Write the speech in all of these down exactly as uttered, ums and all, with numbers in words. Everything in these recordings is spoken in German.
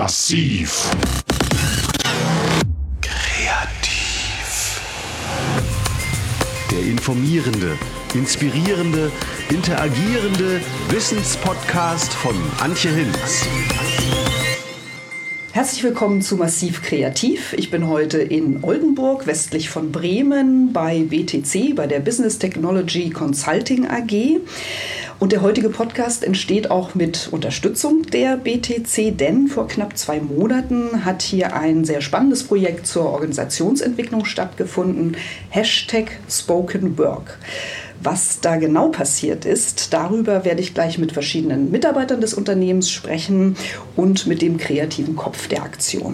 Massiv. Kreativ. Der informierende, inspirierende, interagierende Wissenspodcast von Antje Hinz. Herzlich willkommen zu Massiv Kreativ. Ich bin heute in Oldenburg, westlich von Bremen, bei B T C, bei der Business Technology Consulting A G. Und der heutige Podcast entsteht auch mit Unterstützung der B T C, denn vor knapp zwei Monaten hat hier ein sehr spannendes Projekt zur Organisationsentwicklung stattgefunden, Hashtag Spoken Work. Was da genau passiert ist, darüber werde ich gleich mit verschiedenen Mitarbeitern des Unternehmens sprechen und mit dem kreativen Kopf der Aktion.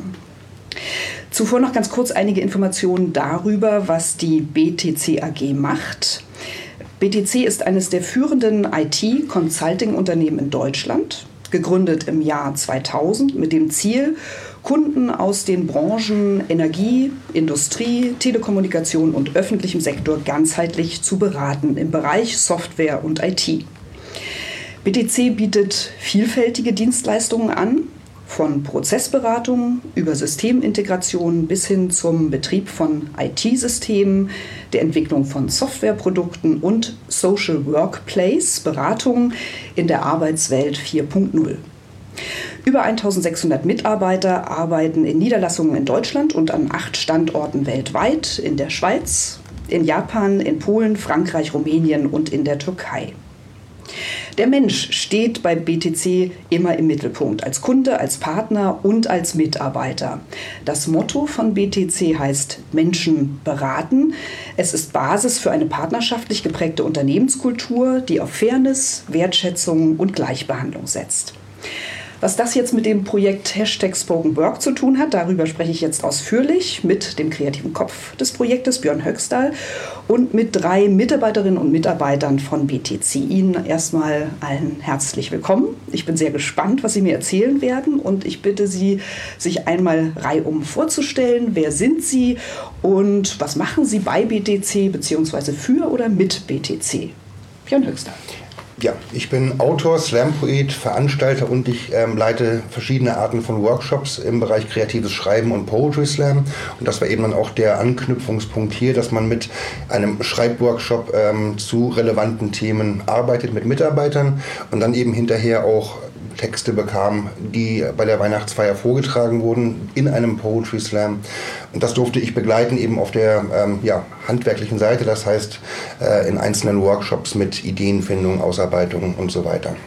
Zuvor noch ganz kurz einige Informationen darüber, was die B T C A G macht. B T C ist eines der führenden I T-Consulting-Unternehmen in Deutschland, gegründet im Jahr zweitausend mit dem Ziel, Kunden aus den Branchen Energie, Industrie, Telekommunikation und öffentlichem Sektor ganzheitlich zu beraten im Bereich Software und I T. B T C bietet vielfältige Dienstleistungen an, von Prozessberatung über Systemintegration bis hin zum Betrieb von I T-Systemen, der Entwicklung von Softwareprodukten und Social Workplace, Beratung in der Arbeitswelt vier Punkt null. Über eintausendsechshundert Mitarbeiter arbeiten in Niederlassungen in Deutschland und an acht Standorten weltweit, in der Schweiz, in Japan, in Polen, Frankreich, Rumänien und in der Türkei. Der Mensch steht bei B T C immer im Mittelpunkt, als Kunde, als Partner und als Mitarbeiter. Das Motto von B T C heißt Menschen beraten. Es ist Basis für eine partnerschaftlich geprägte Unternehmenskultur, die auf Fairness, Wertschätzung und Gleichbehandlung setzt. Was das jetzt mit dem Projekt Hashtag Spoken Work zu tun hat, darüber spreche ich jetzt ausführlich mit dem kreativen Kopf des Projektes, Björn Höxtal, und mit drei Mitarbeiterinnen und Mitarbeitern von B T C. Ihnen erstmal allen herzlich willkommen. Ich bin sehr gespannt, was Sie mir erzählen werden, und ich bitte Sie, sich einmal reihum vorzustellen. Wer sind Sie und was machen Sie bei B T C bzw. für oder mit B T C? Björn Höxtal. Ja, ich bin Autor, Slam-Poet, Veranstalter und ich ähm, leite verschiedene Arten von Workshops im Bereich kreatives Schreiben und Poetry Slam. Und das war eben dann auch der Anknüpfungspunkt hier, dass man mit einem Schreibworkshop ähm, zu relevanten Themen arbeitet mit Mitarbeitern und dann eben hinterher auch Texte bekam, die bei der Weihnachtsfeier vorgetragen wurden in einem Poetry Slam. Und das durfte ich begleiten eben auf der ähm, ja, handwerklichen Seite, das heißt äh, in einzelnen Workshops mit Ideenfindung, Ausarbeitung und so weiter.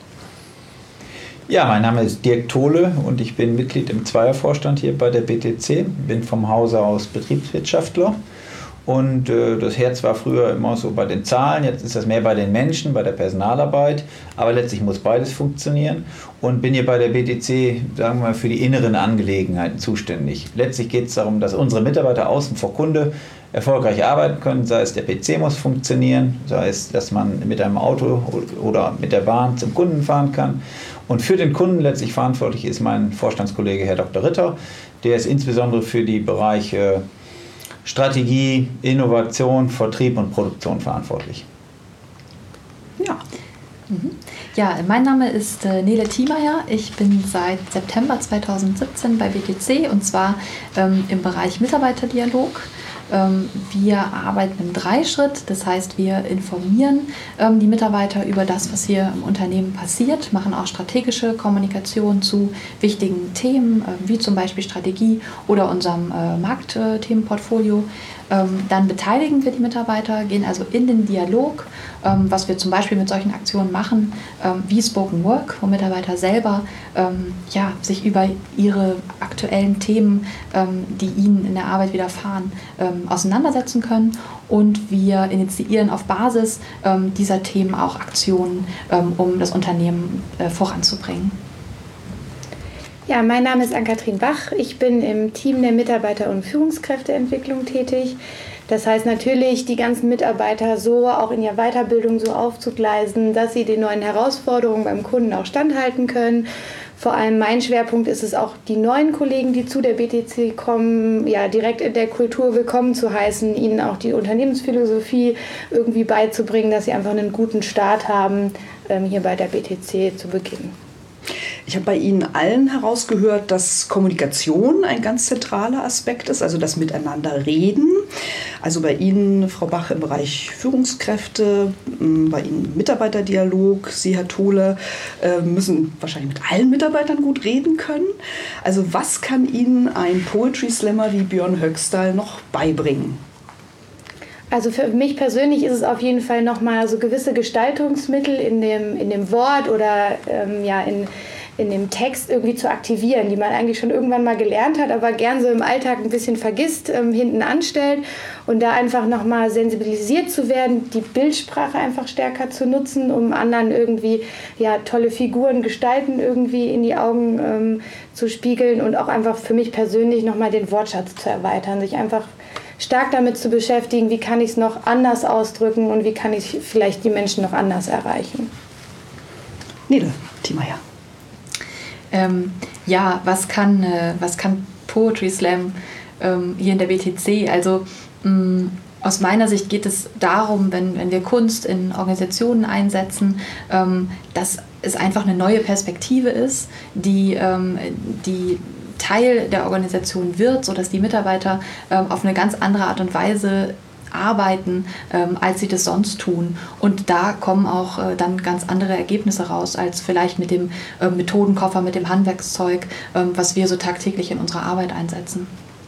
Ja, mein Name ist Dirk Tole und ich bin Mitglied im Zweiervorstand hier bei der B T C, bin vom Hause aus Betriebswirtschaftler. Und äh, das Herz war früher immer so bei den Zahlen, jetzt ist das mehr bei den Menschen, bei der Personalarbeit. Aber letztlich muss beides funktionieren. Und bin hier bei der B T C, sagen wir mal, für die inneren Angelegenheiten zuständig. Letztlich geht es darum, dass unsere Mitarbeiter außen vor Kunde erfolgreich arbeiten können. Sei es der P C muss funktionieren, sei es, dass man mit einem Auto oder mit der Bahn zum Kunden fahren kann. Und für den Kunden letztlich verantwortlich ist mein Vorstandskollege Herr Doktor Ritter. Der ist insbesondere für die Bereiche Strategie, Innovation, Vertrieb und Produktion verantwortlich. Ja. Mhm. Ja, mein Name ist äh, Nele Thiemeyer. Ich bin seit September zweitausendsiebzehn bei B T C und zwar ähm, im Bereich Mitarbeiterdialog. Ähm, wir arbeiten im Dreischritt, das heißt, wir informieren ähm, die Mitarbeiter über das, was hier im Unternehmen passiert, machen auch strategische Kommunikation zu wichtigen Themen, äh, wie zum Beispiel Strategie oder unserem äh, Marktthemenportfolio. Ähm, dann beteiligen wir die Mitarbeiter, gehen also in den Dialog, ähm, was wir zum Beispiel mit solchen Aktionen machen, ähm, wie Spoken Work, wo Mitarbeiter selber ähm, ja, sich über ihre aktuellen Themen, ähm, die ihnen in der Arbeit widerfahren, ähm, auseinandersetzen können. Und wir initiieren auf Basis ähm, dieser Themen auch Aktionen, ähm, um das Unternehmen äh, voranzubringen. Ja, mein Name ist Ann-Kathrin Bach. Ich bin im Team der Mitarbeiter- und Führungskräfteentwicklung tätig. Das heißt natürlich, die ganzen Mitarbeiter so auch in ihrer Weiterbildung so aufzugleisen, dass sie den neuen Herausforderungen beim Kunden auch standhalten können. Vor allem mein Schwerpunkt ist es auch, die neuen Kollegen, die zu der B T C kommen, ja, direkt in der Kultur willkommen zu heißen, ihnen auch die Unternehmensphilosophie irgendwie beizubringen, dass sie einfach einen guten Start haben, ähm, hier bei der B T C zu beginnen. Ich habe bei Ihnen allen herausgehört, dass Kommunikation ein ganz zentraler Aspekt ist, also das Miteinander reden. Also bei Ihnen, Frau Bach, im Bereich Führungskräfte, bei Ihnen Mitarbeiterdialog, Sie, Herr Tole, müssen wahrscheinlich mit allen Mitarbeitern gut reden können. Also was kann Ihnen ein Poetry Slammer wie Björn Höxtal noch beibringen? Also für mich persönlich ist es auf jeden Fall nochmal so gewisse Gestaltungsmittel in dem, in dem Wort oder ähm, ja, in, in dem Text irgendwie zu aktivieren, die man eigentlich schon irgendwann mal gelernt hat, aber gern so im Alltag ein bisschen vergisst, ähm, hinten anstellt und da einfach nochmal sensibilisiert zu werden, die Bildsprache einfach stärker zu nutzen, um anderen irgendwie ja, tolle Figuren, Gestalten irgendwie in die Augen ähm, zu spiegeln und auch einfach für mich persönlich nochmal den Wortschatz zu erweitern, sich einfach stark damit zu beschäftigen, wie kann ich es noch anders ausdrücken und wie kann ich vielleicht die Menschen noch anders erreichen. Nele Thiemeyer. Ähm, ja, was kann, äh, was kann Poetry Slam ähm, hier in der B T C? Also mh, aus meiner Sicht geht es darum, wenn, wenn wir Kunst in Organisationen einsetzen, ähm, dass es einfach eine neue Perspektive ist, die, ähm, die Teil der Organisation wird, sodass die Mitarbeiter ähm, auf eine ganz andere Art und Weise arbeiten, ähm, als sie das sonst tun. Und da kommen auch äh, dann ganz andere Ergebnisse raus, als vielleicht mit dem äh, Methodenkoffer, mit dem Handwerkszeug, ähm, was wir so tagtäglich in unserer Arbeit einsetzen.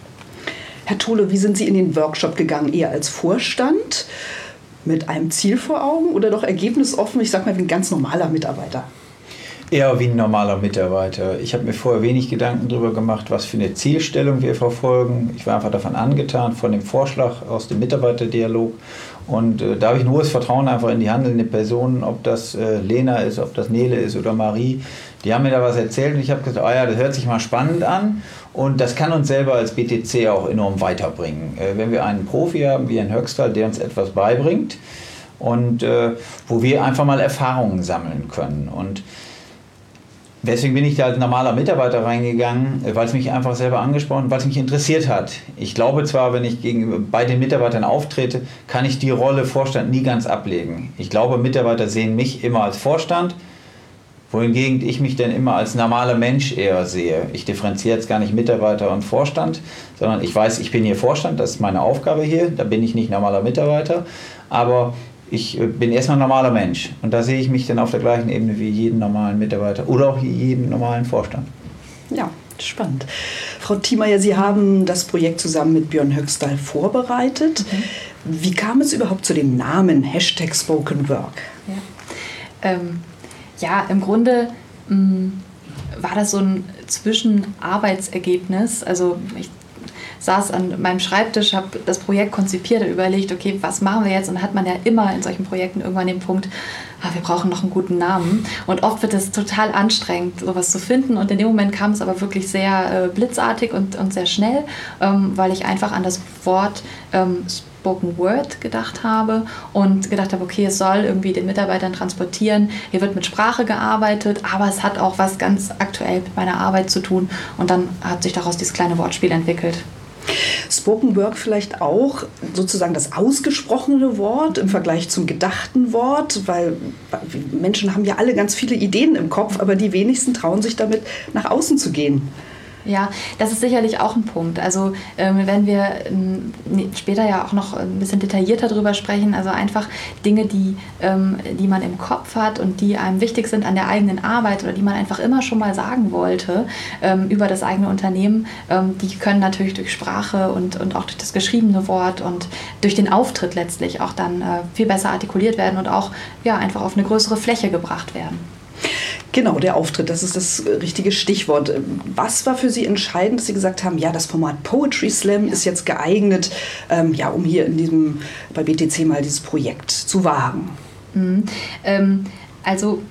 Herr Tole, wie sind Sie in den Workshop gegangen? Eher als Vorstand mit einem Ziel vor Augen oder doch ergebnisoffen, ich sag mal, wie ein ganz normaler Mitarbeiter? Eher wie ein normaler Mitarbeiter. Ich habe mir vorher wenig Gedanken darüber gemacht, was für eine Zielstellung wir verfolgen. Ich war einfach davon angetan, von dem Vorschlag aus dem Mitarbeiterdialog. Und äh, da habe ich nur das Vertrauen einfach in die handelnden Personen, ob das äh, Lena ist, ob das Nele ist oder Marie. Die haben mir da was erzählt und ich habe gesagt, oh ja, das hört sich mal spannend an. Und das kann uns selber als B T C auch enorm weiterbringen. Äh, wenn wir einen Profi haben wie Herrn Höxtal, der uns etwas beibringt und äh, wo wir einfach mal Erfahrungen sammeln können. Und deswegen bin ich da als normaler Mitarbeiter reingegangen, weil es mich einfach selber angesprochen hat, weil es mich interessiert hat. Ich glaube zwar, wenn ich gegen, bei den Mitarbeitern auftrete, kann ich die Rolle Vorstand nie ganz ablegen. Ich glaube, Mitarbeiter sehen mich immer als Vorstand, wohingegen ich mich dann immer als normaler Mensch eher sehe. Ich differenziere jetzt gar nicht Mitarbeiter und Vorstand, sondern ich weiß, ich bin hier Vorstand, das ist meine Aufgabe hier, da bin ich nicht normaler Mitarbeiter, aber ich bin erstmal ein normaler Mensch und da sehe ich mich dann auf der gleichen Ebene wie jeden normalen Mitarbeiter oder auch jeden normalen Vorstand. Ja, spannend. Frau Thiemeyer, Sie haben das Projekt zusammen mit Björn Höxtal vorbereitet. Mhm. Wie kam es überhaupt zu dem Namen Hashtag Spoken Work? Ja, ähm, ja im Grunde mh, war das so ein Zwischenarbeitsergebnis. Also ich saß an meinem Schreibtisch, habe das Projekt konzipiert und überlegt, okay, was machen wir jetzt? Und dann hat man ja immer in solchen Projekten irgendwann den Punkt, ah, wir brauchen noch einen guten Namen. Und oft wird es total anstrengend, sowas zu finden. Und in dem Moment kam es aber wirklich sehr äh, blitzartig und, und sehr schnell, ähm, weil ich einfach an das Wort ähm, Spoken Word gedacht habe und gedacht habe, okay, es soll irgendwie den Mitarbeitern transportieren. Hier wird mit Sprache gearbeitet, aber es hat auch was ganz aktuell mit meiner Arbeit zu tun. Und dann hat sich daraus dieses kleine Wortspiel entwickelt. Spoken Word vielleicht auch sozusagen das ausgesprochene Wort im Vergleich zum gedachten Wort, weil Menschen haben ja alle ganz viele Ideen im Kopf, aber die wenigsten trauen sich damit nach außen zu gehen. Ja, das ist sicherlich auch ein Punkt. Also ähm, wenn wir ähm, später ja auch noch ein bisschen detaillierter drüber sprechen, also einfach Dinge, die, ähm, die man im Kopf hat und die einem wichtig sind an der eigenen Arbeit oder die man einfach immer schon mal sagen wollte ähm, über das eigene Unternehmen, ähm, die können natürlich durch Sprache und, und auch durch das geschriebene Wort und durch den Auftritt letztlich auch dann äh, viel besser artikuliert werden und auch ja, einfach auf eine größere Fläche gebracht werden. Genau, der Auftritt, das ist das richtige Stichwort. Was war für Sie entscheidend, dass Sie gesagt haben, ja, das Format Poetry Slam ist jetzt geeignet, ähm, ja, um hier in diesem, bei B T C mal dieses Projekt zu wagen? Mhm. Ähm, also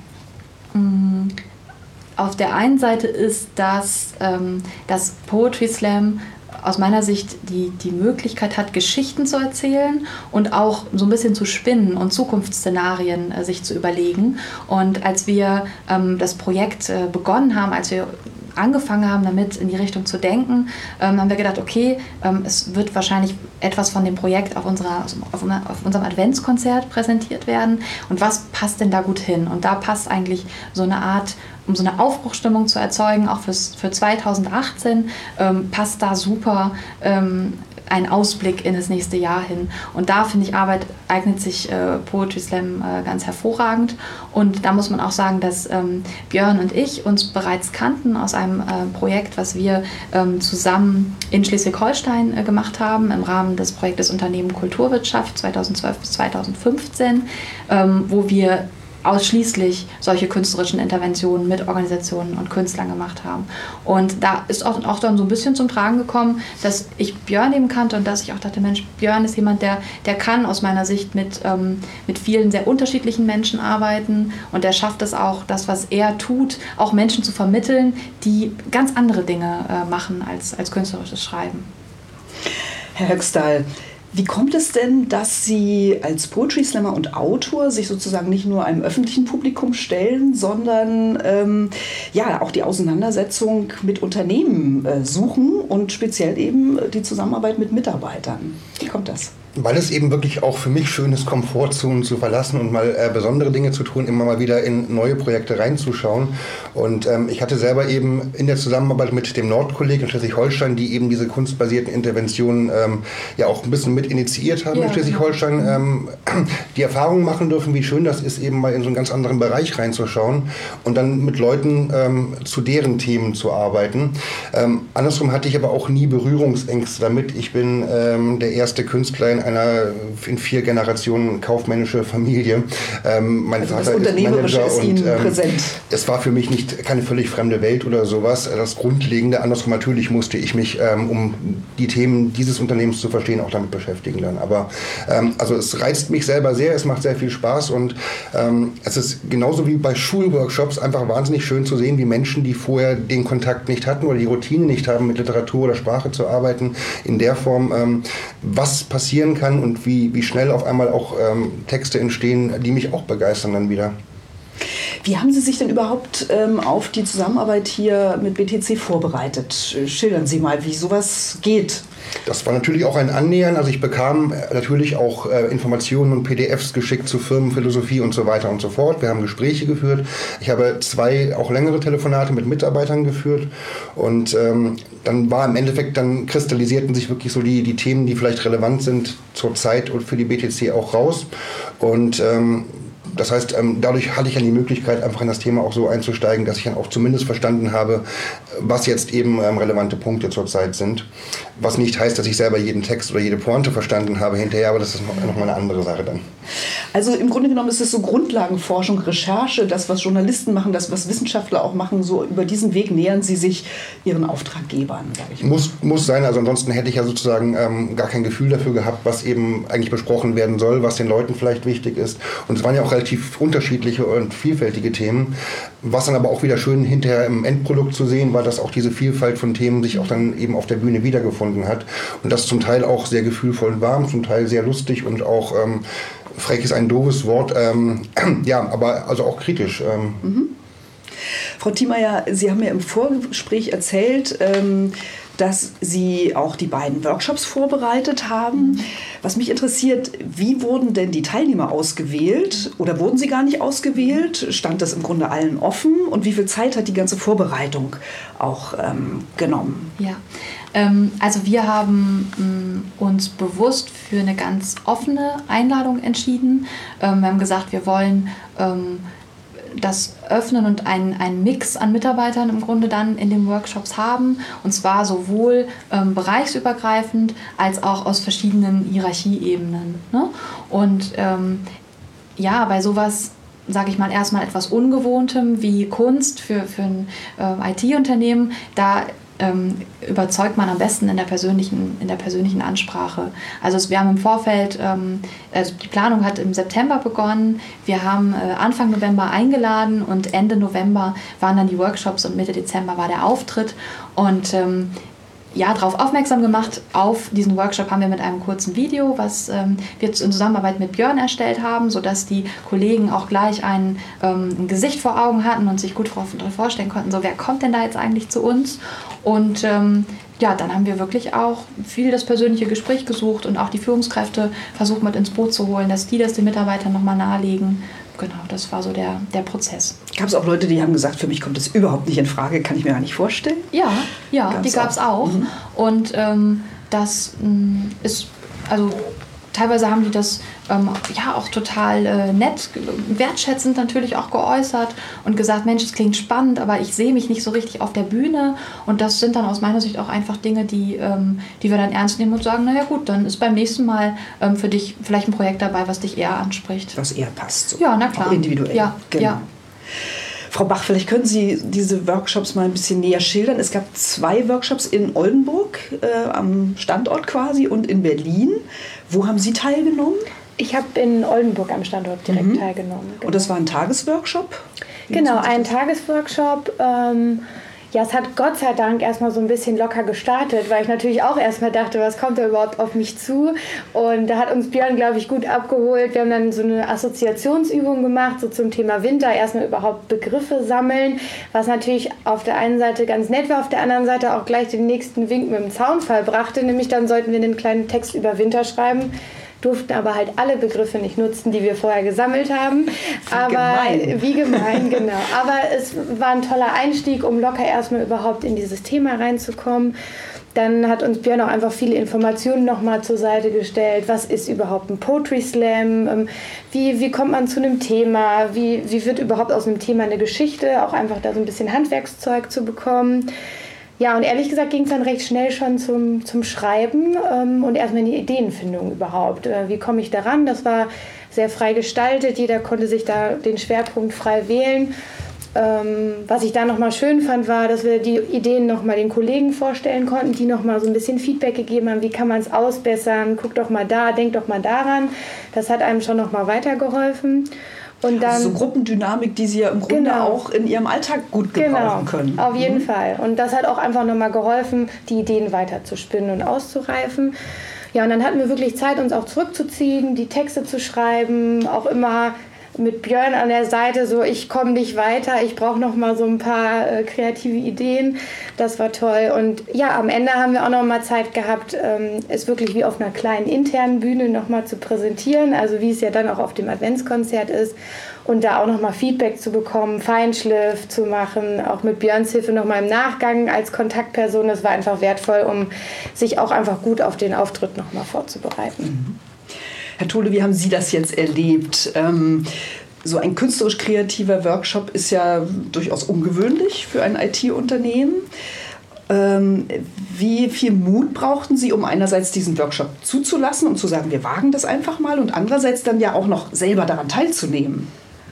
mh, auf der einen Seite ist das, ähm, das Poetry Slam aus meiner Sicht die, die Möglichkeit hat, Geschichten zu erzählen und auch so ein bisschen zu spinnen und Zukunftsszenarien äh, sich zu überlegen. Und als wir ähm, das Projekt äh, begonnen haben, als wir angefangen haben, damit in die Richtung zu denken, ähm, haben wir gedacht, okay, ähm, es wird wahrscheinlich etwas von dem Projekt auf, unserer, auf, auf unserem Adventskonzert präsentiert werden. Und was passt denn da gut hin? Und da passt eigentlich so eine Art, um so eine Aufbruchsstimmung zu erzeugen, auch fürs, für zweitausendachtzehn, ähm, passt da super ähm, ein Ausblick in das nächste Jahr hin. Und da, finde ich, Arbeit eignet sich äh, Poetry Slam äh, ganz hervorragend. Und da muss man auch sagen, dass ähm, Björn und ich uns bereits kannten aus einem äh, Projekt, was wir ähm, zusammen in Schleswig-Holstein äh, gemacht haben, im Rahmen des Projektes Unternehmen Kulturwirtschaft zweitausendzwölf bis zweitausendfünfzehn, ähm, wo wir ausschließlich solche künstlerischen Interventionen mit Organisationen und Künstlern gemacht haben. Und da ist auch, auch dann so ein bisschen zum Tragen gekommen, dass ich Björn eben kannte und dass ich auch dachte, Mensch, Björn ist jemand, der, der kann aus meiner Sicht mit, ähm, mit vielen sehr unterschiedlichen Menschen arbeiten und der schafft es auch, das, was er tut, auch Menschen zu vermitteln, die ganz andere Dinge äh, machen als, als künstlerisches Schreiben. Herr Höxtal, wie kommt es denn, dass Sie als Poetry Slammer und Autor sich sozusagen nicht nur einem öffentlichen Publikum stellen, sondern ähm, ja auch die Auseinandersetzung mit Unternehmen äh, suchen und speziell eben die Zusammenarbeit mit Mitarbeitern? Wie kommt das? Weil es eben wirklich auch für mich schön ist, Komfortzonen zu verlassen und mal äh, besondere Dinge zu tun, immer mal wieder in neue Projekte reinzuschauen. Und ähm, ich hatte selber eben in der Zusammenarbeit mit dem Nordkolleg in Schleswig-Holstein, die eben diese kunstbasierten Interventionen ähm, ja auch ein bisschen mit initiiert haben ja, in Schleswig-Holstein, ähm, die Erfahrung machen dürfen, wie schön das ist, eben mal in so einen ganz anderen Bereich reinzuschauen und dann mit Leuten ähm, zu deren Themen zu arbeiten. Ähm, andersrum hatte ich aber auch nie Berührungsängste damit. Ich bin ähm, der erste Künstler in einer in vier Generationen kaufmännische Familie. Ähm, mein also Vater das Unternehmerische ist Manager ist Ihnen und ähm, präsent. Es war für mich nicht keine völlig fremde Welt oder sowas. Das Grundlegende, andersrum natürlich musste ich mich, ähm, um die Themen dieses Unternehmens zu verstehen, auch damit beschäftigen dann. Aber ähm, also es reizt mich selber sehr, es macht sehr viel Spaß und ähm, es ist genauso wie bei Schulworkshops einfach wahnsinnig schön zu sehen, wie Menschen, die vorher den Kontakt nicht hatten oder die Routine nicht haben, mit Literatur oder Sprache zu arbeiten, in der Form, ähm, was passieren kann und wie, wie schnell auf einmal auch ähm, Texte entstehen, die mich auch begeistern dann wieder. Wie haben Sie sich denn überhaupt ähm, auf die Zusammenarbeit hier mit B T C vorbereitet? Schildern Sie mal, wie sowas geht. Das war natürlich auch ein Annähern. Also ich bekam natürlich auch äh, Informationen und P D Fs geschickt zu Firmenphilosophie und so weiter und so fort. Wir haben Gespräche geführt. Ich habe zwei auch längere Telefonate mit Mitarbeitern geführt. Und ähm, dann war im Endeffekt, dann kristallisierten sich wirklich so die, die Themen, die vielleicht relevant sind zur Zeit und für die B T C auch raus. Und ähm, das heißt, dadurch hatte ich dann die Möglichkeit, einfach in das Thema auch so einzusteigen, dass ich dann auch zumindest verstanden habe, was jetzt eben relevante Punkte zurzeit sind. Was nicht heißt, dass ich selber jeden Text oder jede Pointe verstanden habe hinterher, aber das ist noch, noch mal eine andere Sache dann. Also im Grunde genommen ist es so Grundlagenforschung, Recherche, das, was Journalisten machen, das, was Wissenschaftler auch machen, so über diesen Weg nähern sie sich ihren Auftraggebern, sage ich mal. Muss, muss sein, also ansonsten hätte ich ja sozusagen ähm, gar kein Gefühl dafür gehabt, was eben eigentlich besprochen werden soll, was den Leuten vielleicht wichtig ist. Und es waren ja auch relativ unterschiedliche und vielfältige Themen, was dann aber auch wieder schön hinterher im Endprodukt zu sehen war, dass auch diese Vielfalt von Themen sich auch dann eben auf der Bühne wiedergefunden hat und das zum Teil auch sehr gefühlvoll und warm, zum Teil sehr lustig und auch ähm, frech ist ein doofes Wort, ähm, ja, aber also auch kritisch. Ähm. Mhm. Frau Thiemeyer, Sie haben mir im Vorgespräch erzählt, ähm, dass Sie auch die beiden Workshops vorbereitet haben. Was mich interessiert, wie wurden denn die Teilnehmer ausgewählt oder wurden sie gar nicht ausgewählt? Stand das im Grunde allen offen? Und wie viel Zeit hat die ganze Vorbereitung auch ähm, genommen? Ja, ähm, also wir haben ähm, uns bewusst für eine ganz offene Einladung entschieden. Ähm, wir haben gesagt, wir wollen ähm, das öffnen und einen, einen Mix an Mitarbeitern im Grunde dann in den Workshops haben. Und zwar sowohl ähm, bereichsübergreifend als auch aus verschiedenen Hierarchieebenen. Ne? Und ähm, ja, bei sowas, sage ich mal, erstmal etwas Ungewohntem wie Kunst für, für ein äh, I T-Unternehmen, da ähm, überzeugt man am besten in der persönlichen, in der persönlichen Ansprache. Also es, wir haben im Vorfeld, ähm, also die Planung hat im September begonnen, wir haben äh, Anfang November eingeladen und Ende November waren dann die Workshops und Mitte Dezember war der Auftritt und ähm, ja, darauf aufmerksam gemacht. Auf diesen Workshop haben wir mit einem kurzen Video, was ähm, wir in Zusammenarbeit mit Björn erstellt haben, sodass die Kollegen auch gleich ein, ähm, ein Gesicht vor Augen hatten und sich gut vorstellen konnten, so wer kommt denn da jetzt eigentlich zu uns? Und ähm, ja, dann haben wir wirklich auch viel das persönliche Gespräch gesucht und auch die Führungskräfte versucht mit ins Boot zu holen, dass die das den Mitarbeitern nochmal nahelegen. Genau, das war so der, der Prozess. Gab es auch Leute, die haben gesagt, für mich kommt das überhaupt nicht in Frage, kann ich mir gar nicht vorstellen? Ja, ja, Gab's die gab es auch. auch. Mhm. Und ähm, das mh, ist, also teilweise haben die das ähm, ja auch total äh, nett, wertschätzend natürlich auch geäußert und gesagt, Mensch, es klingt spannend, aber ich sehe mich nicht so richtig auf der Bühne. Und das sind dann aus meiner Sicht auch einfach Dinge, die, ähm, die wir dann ernst nehmen und sagen, naja gut, dann ist beim nächsten Mal ähm, für dich vielleicht ein Projekt dabei, was dich eher anspricht. Was eher passt. So. Ja, na klar. Auch individuell. Ja, genau. Ja. Frau Bach, vielleicht können Sie diese Workshops mal ein bisschen näher schildern. Es gab zwei Workshops in Oldenburg, äh, am Standort quasi, und in Berlin. Wo haben Sie teilgenommen? Ich habe in Oldenburg am Standort direkt mhm. teilgenommen. Genau. Und das war ein Tagesworkshop? Genau, ein Tagesworkshop. Ähm, ja, es hat Gott sei Dank erstmal so ein bisschen locker gestartet, weil ich natürlich auch erstmal dachte, was kommt da überhaupt auf mich zu? Und da hat uns Björn, glaube ich, gut abgeholt. Wir haben dann so eine Assoziationsübung gemacht, so zum Thema Winter, erstmal überhaupt Begriffe sammeln, was natürlich auf der einen Seite ganz nett war, auf der anderen Seite auch gleich den nächsten Wink mit dem Zaunfall brachte, nämlich dann sollten wir einen kleinen Text über Winter schreiben. Durften aber halt alle Begriffe nicht nutzen, die wir vorher gesammelt haben. Wie aber gemein. Wie gemein, genau. Aber es war ein toller Einstieg, um locker erstmal überhaupt in dieses Thema reinzukommen. Dann hat uns Björn auch einfach viele Informationen nochmal zur Seite gestellt. Was ist überhaupt ein Poetry Slam? Wie, wie kommt man zu einem Thema? Wie, wie wird überhaupt aus einem Thema eine Geschichte? Auch einfach da so ein bisschen Handwerkszeug zu bekommen. Ja, und ehrlich gesagt ging es dann recht schnell schon zum, zum Schreiben ähm, und erstmal in die Ideenfindung überhaupt. Äh, wie komme ich daran? Das war sehr frei gestaltet. Jeder konnte sich da den Schwerpunkt frei wählen. Ähm, was ich da nochmal schön fand, war, dass wir die Ideen nochmal den Kollegen vorstellen konnten, die nochmal so ein bisschen Feedback gegeben haben. Wie kann man es ausbessern? Guck doch mal da, denk doch mal daran. Das hat einem schon nochmal weitergeholfen. Und dann, also so Gruppendynamik, die Sie ja im Grunde genau. auch in Ihrem Alltag gut gebrauchen genau, können. Auf jeden mhm. Fall. Und das hat auch einfach nochmal geholfen, die Ideen weiter zu spinnen und auszureifen. Ja, und dann hatten wir wirklich Zeit, uns auch zurückzuziehen, die Texte zu schreiben, auch immer mit Björn an der Seite, so ich komme nicht weiter, ich brauche noch mal so ein paar äh, kreative Ideen. Das war toll. Und ja, am Ende haben wir auch noch mal Zeit gehabt, ähm, es wirklich wie auf einer kleinen internen Bühne noch mal zu präsentieren, also wie es ja dann auch auf dem Adventskonzert ist. Und da auch noch mal Feedback zu bekommen, Feinschliff zu machen, auch mit Björns Hilfe noch mal im Nachgang als Kontaktperson. Das war einfach wertvoll, um sich auch einfach gut auf den Auftritt noch mal vorzubereiten. Mhm. Herr Tole, wie haben Sie das jetzt erlebt? Ähm, so ein künstlerisch-kreativer Workshop ist ja durchaus ungewöhnlich für ein I T-Unternehmen. Ähm, wie viel Mut brauchten Sie, um einerseits diesen Workshop zuzulassen und zu sagen, wir wagen das einfach mal, und andererseits dann ja auch noch selber daran teilzunehmen?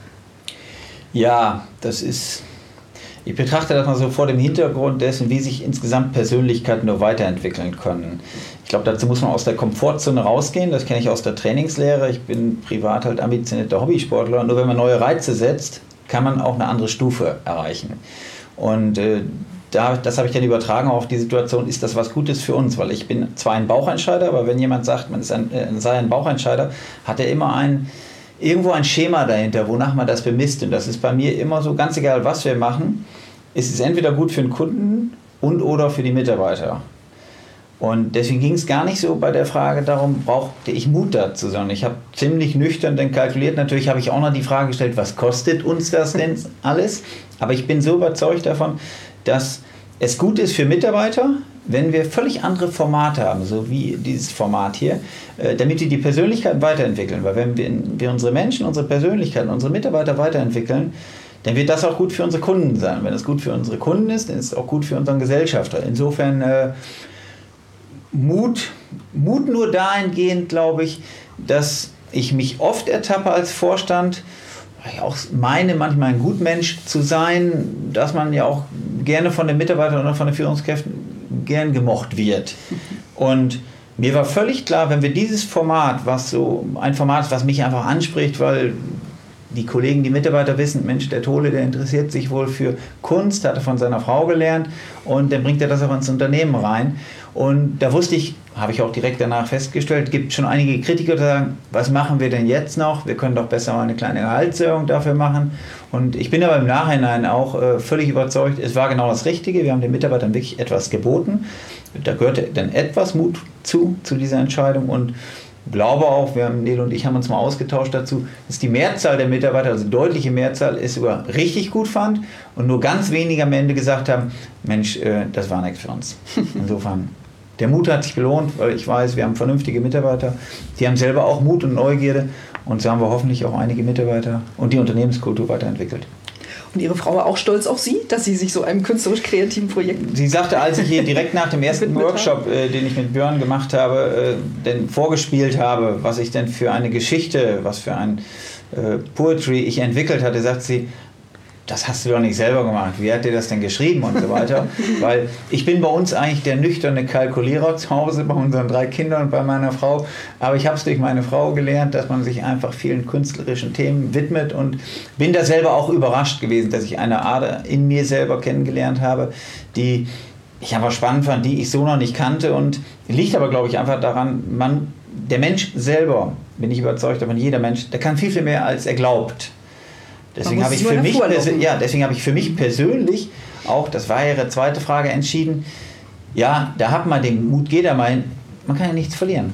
Ja, das ist... Ich betrachte das mal so vor dem Hintergrund dessen, wie sich insgesamt Persönlichkeiten nur weiterentwickeln können. Ich glaube, dazu muss man aus der Komfortzone rausgehen. Das kenne ich aus der Trainingslehre. Ich bin privat halt ambitionierter Hobbysportler. Und nur wenn man neue Reize setzt, kann man auch eine andere Stufe erreichen. Und äh, da, das habe ich dann übertragen auf die Situation, ist das was Gutes für uns? Weil ich bin zwar ein Bauchentscheider, aber wenn jemand sagt, man ist ein, äh, sei ein Bauchentscheider, hat er immer ein, irgendwo ein Schema dahinter, wonach man das bemisst. Und das ist bei mir immer so, ganz egal, was wir machen, ist es entweder gut für den Kunden und oder für die Mitarbeiter. Und deswegen ging es gar nicht so bei der Frage darum, brauchte ich Mut dazu, sondern ich habe ziemlich nüchtern dann kalkuliert. Natürlich habe ich auch noch die Frage gestellt, was kostet uns das denn alles? Aber ich bin so überzeugt davon, dass es gut ist für Mitarbeiter, wenn wir völlig andere Formate haben, so wie dieses Format hier, damit die die Persönlichkeit weiterentwickeln. Weil wenn wir, wir unsere Menschen, unsere Persönlichkeiten, unsere Mitarbeiter weiterentwickeln, dann wird das auch gut für unsere Kunden sein. Wenn es gut für unsere Kunden ist, dann ist es auch gut für unseren Gesellschafter. Insofern äh, Mut, Mut nur dahingehend, glaube ich, dass ich mich oft ertappe als Vorstand, weil ich auch meine, manchmal ein Gutmensch zu sein, dass man ja auch gerne von den Mitarbeitern oder von den Führungskräften gern gemocht wird. Und mir war völlig klar, wenn wir dieses Format, was so ein Format ist, was mich einfach anspricht, weil die Kollegen, die Mitarbeiter wissen, Mensch, der Tole, der interessiert sich wohl für Kunst, hat er von seiner Frau gelernt und dann bringt er das auch ins Unternehmen rein. Und da wusste ich, habe ich auch direkt danach festgestellt, gibt schon einige Kritiker, die sagen, was machen wir denn jetzt noch? Wir können doch besser mal eine kleine Gehaltserhöhung dafür machen. Und ich bin aber im Nachhinein auch äh, völlig überzeugt, es war genau das Richtige. Wir haben den Mitarbeitern wirklich etwas geboten. Da gehörte dann etwas Mut zu, zu dieser Entscheidung und glaube auch, wir haben, Nele und ich haben uns mal ausgetauscht dazu, dass die Mehrzahl der Mitarbeiter, also deutliche Mehrzahl, es sogar richtig gut fand und nur ganz wenige am Ende gesagt haben, Mensch, äh, das war nichts für uns. Insofern, der Mut hat sich gelohnt, weil ich weiß, wir haben vernünftige Mitarbeiter, die haben selber auch Mut und Neugierde und so haben wir hoffentlich auch einige Mitarbeiter und die Unternehmenskultur weiterentwickelt. Und Ihre Frau war auch stolz auf Sie, dass Sie sich so einem künstlerisch-kreativen Projekt... Sie sagte, als ich hier direkt nach dem ersten Workshop, äh, den ich mit Björn gemacht habe, äh, denn vorgespielt habe, was ich denn für eine Geschichte, was für ein äh, Poetry ich entwickelt hatte, sagt sie, das hast du doch nicht selber gemacht, wie hat dir das denn geschrieben und so weiter. Weil ich bin bei uns eigentlich der nüchterne Kalkulierer zu Hause, bei unseren drei Kindern und bei meiner Frau. Aber ich habe es durch meine Frau gelernt, dass man sich einfach vielen künstlerischen Themen widmet und bin da selber auch überrascht gewesen, dass ich eine Ader in mir selber kennengelernt habe, die ich einfach spannend fand, die ich so noch nicht kannte und liegt aber, glaube ich, einfach daran, man, der Mensch selber, bin ich überzeugt davon, jeder Mensch, der kann viel, viel mehr, als er glaubt. Deswegen habe ich, für mich ja, deswegen habe ich für mich persönlich auch, das war Ihre zweite Frage, entschieden, ja, da hat man den Mut, geht da mal, man kann ja nichts verlieren.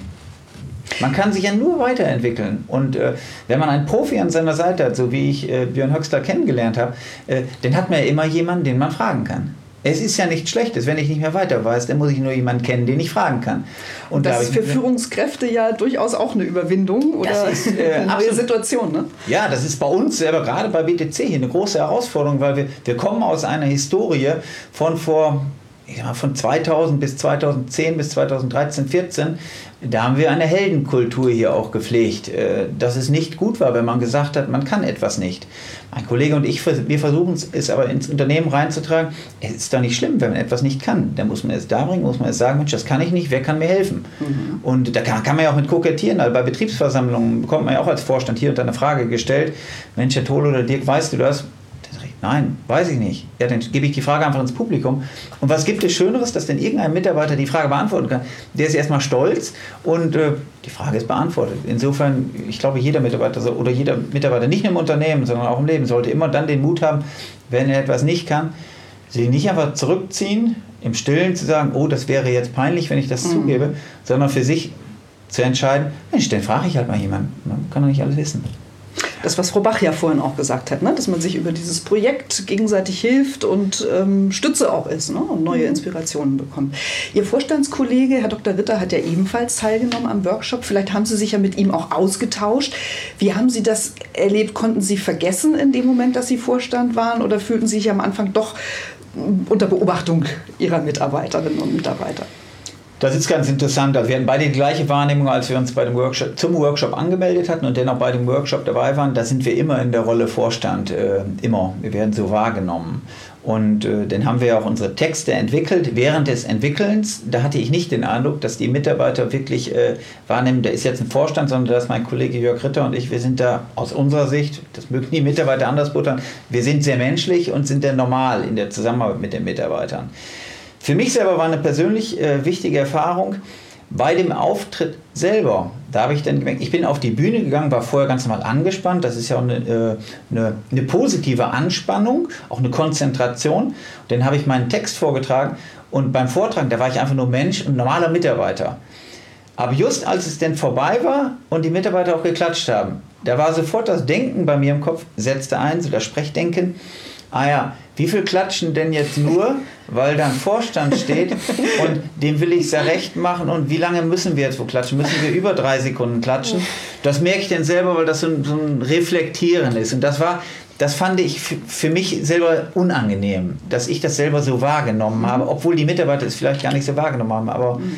Man kann sich ja nur weiterentwickeln. Und äh, wenn man einen Profi an seiner Seite hat, so wie ich äh, Björn Höxter kennengelernt habe, äh, dann hat man ja immer jemanden, den man fragen kann. Es ist ja nichts Schlechtes, wenn ich nicht mehr weiter weiß, dann muss ich nur jemanden kennen, den ich fragen kann. Und das da ist für Führungskräfte ja durchaus auch eine Überwindung oder das ist, äh, eine neue Situation, ne? Ja, das ist bei uns selber, gerade bei B T C hier, eine große Herausforderung, weil wir, wir kommen aus einer Historie von vor, ich sag mal, von zweitausend bis zweitausendzehn bis zweitausenddreizehn, vierzehn, da haben wir eine Heldenkultur hier auch gepflegt, dass es nicht gut war, wenn man gesagt hat, man kann etwas nicht. Mein Kollege und ich, wir versuchen es aber ins Unternehmen reinzutragen. Es ist doch nicht schlimm, wenn man etwas nicht kann. Dann muss man es da bringen, muss man es sagen, Mensch, das kann ich nicht, wer kann mir helfen? Mhm. Und da kann, kann man ja auch mit kokettieren. Also bei Betriebsversammlungen bekommt man ja auch als Vorstand hier und da eine Frage gestellt, Mensch, Herr Tole oder Dirk, weißt du das? Nein, weiß ich nicht. Ja, dann gebe ich die Frage einfach ins Publikum. Und was gibt es Schöneres, dass denn irgendein Mitarbeiter die Frage beantworten kann? Der ist erstmal stolz und äh, die Frage ist beantwortet. Insofern, ich glaube, jeder Mitarbeiter so, oder jeder Mitarbeiter, nicht nur im Unternehmen, sondern auch im Leben, sollte immer dann den Mut haben, wenn er etwas nicht kann, sich nicht einfach zurückziehen, im Stillen zu sagen, oh, das wäre jetzt peinlich, wenn ich das mhm. zugebe, sondern für sich zu entscheiden, Mensch, dann frage ich halt mal jemanden. Man kann doch nicht alles wissen. Das, was Frau Bach ja vorhin auch gesagt hat, ne? Dass man sich über dieses Projekt gegenseitig hilft und ähm, Stütze auch ist, ne? Und neue Inspirationen bekommt. Ihr Vorstandskollege, Herr Doktor Ritter, hat ja ebenfalls teilgenommen am Workshop. Vielleicht haben Sie sich ja mit ihm auch ausgetauscht. Wie haben Sie das erlebt? Konnten Sie vergessen in dem Moment, dass Sie Vorstand waren oder fühlten Sie sich am Anfang doch unter Beobachtung Ihrer Mitarbeiterinnen und Mitarbeiter? Das ist ganz interessant. Also wir hatten beide die gleiche Wahrnehmung, als wir uns bei dem Workshop, zum Workshop angemeldet hatten und dann auch bei dem Workshop dabei waren. Da sind wir immer in der Rolle Vorstand, äh, immer. Wir werden so wahrgenommen. Und äh, dann haben wir ja auch unsere Texte entwickelt. Während des Entwickelns, da hatte ich nicht den Eindruck, dass die Mitarbeiter wirklich äh, wahrnehmen, da ist jetzt ein Vorstand, sondern dass mein Kollege Jörg Ritter und ich, wir sind da aus unserer Sicht, das mögen die Mitarbeiter anders beurteilen, wir sind sehr menschlich und sind dann normal in der Zusammenarbeit mit den Mitarbeitern. Für mich selber war eine persönlich äh, wichtige Erfahrung bei dem Auftritt selber. Da habe ich dann gemerkt, ich bin auf die Bühne gegangen, war vorher ganz normal angespannt. Das ist ja auch eine, äh, eine, eine positive Anspannung, auch eine Konzentration. Dann habe ich meinen Text vorgetragen und beim Vortragen, da war ich einfach nur Mensch und normaler Mitarbeiter. Aber just als es dann vorbei war und die Mitarbeiter auch geklatscht haben, da war sofort das Denken bei mir im Kopf, setzte ein, so das Sprechdenken. Ah ja, wie viel klatschen denn jetzt nur, weil da ein Vorstand steht und dem will ich es ja recht machen und wie lange müssen wir jetzt wo klatschen? Müssen wir über drei Sekunden klatschen? Das merke ich dann selber, weil das so ein, so ein Reflektieren ist und das war, das fand ich für, für mich selber unangenehm, dass ich das selber so wahrgenommen habe, obwohl die Mitarbeiter es vielleicht gar nicht so wahrgenommen haben, aber mhm.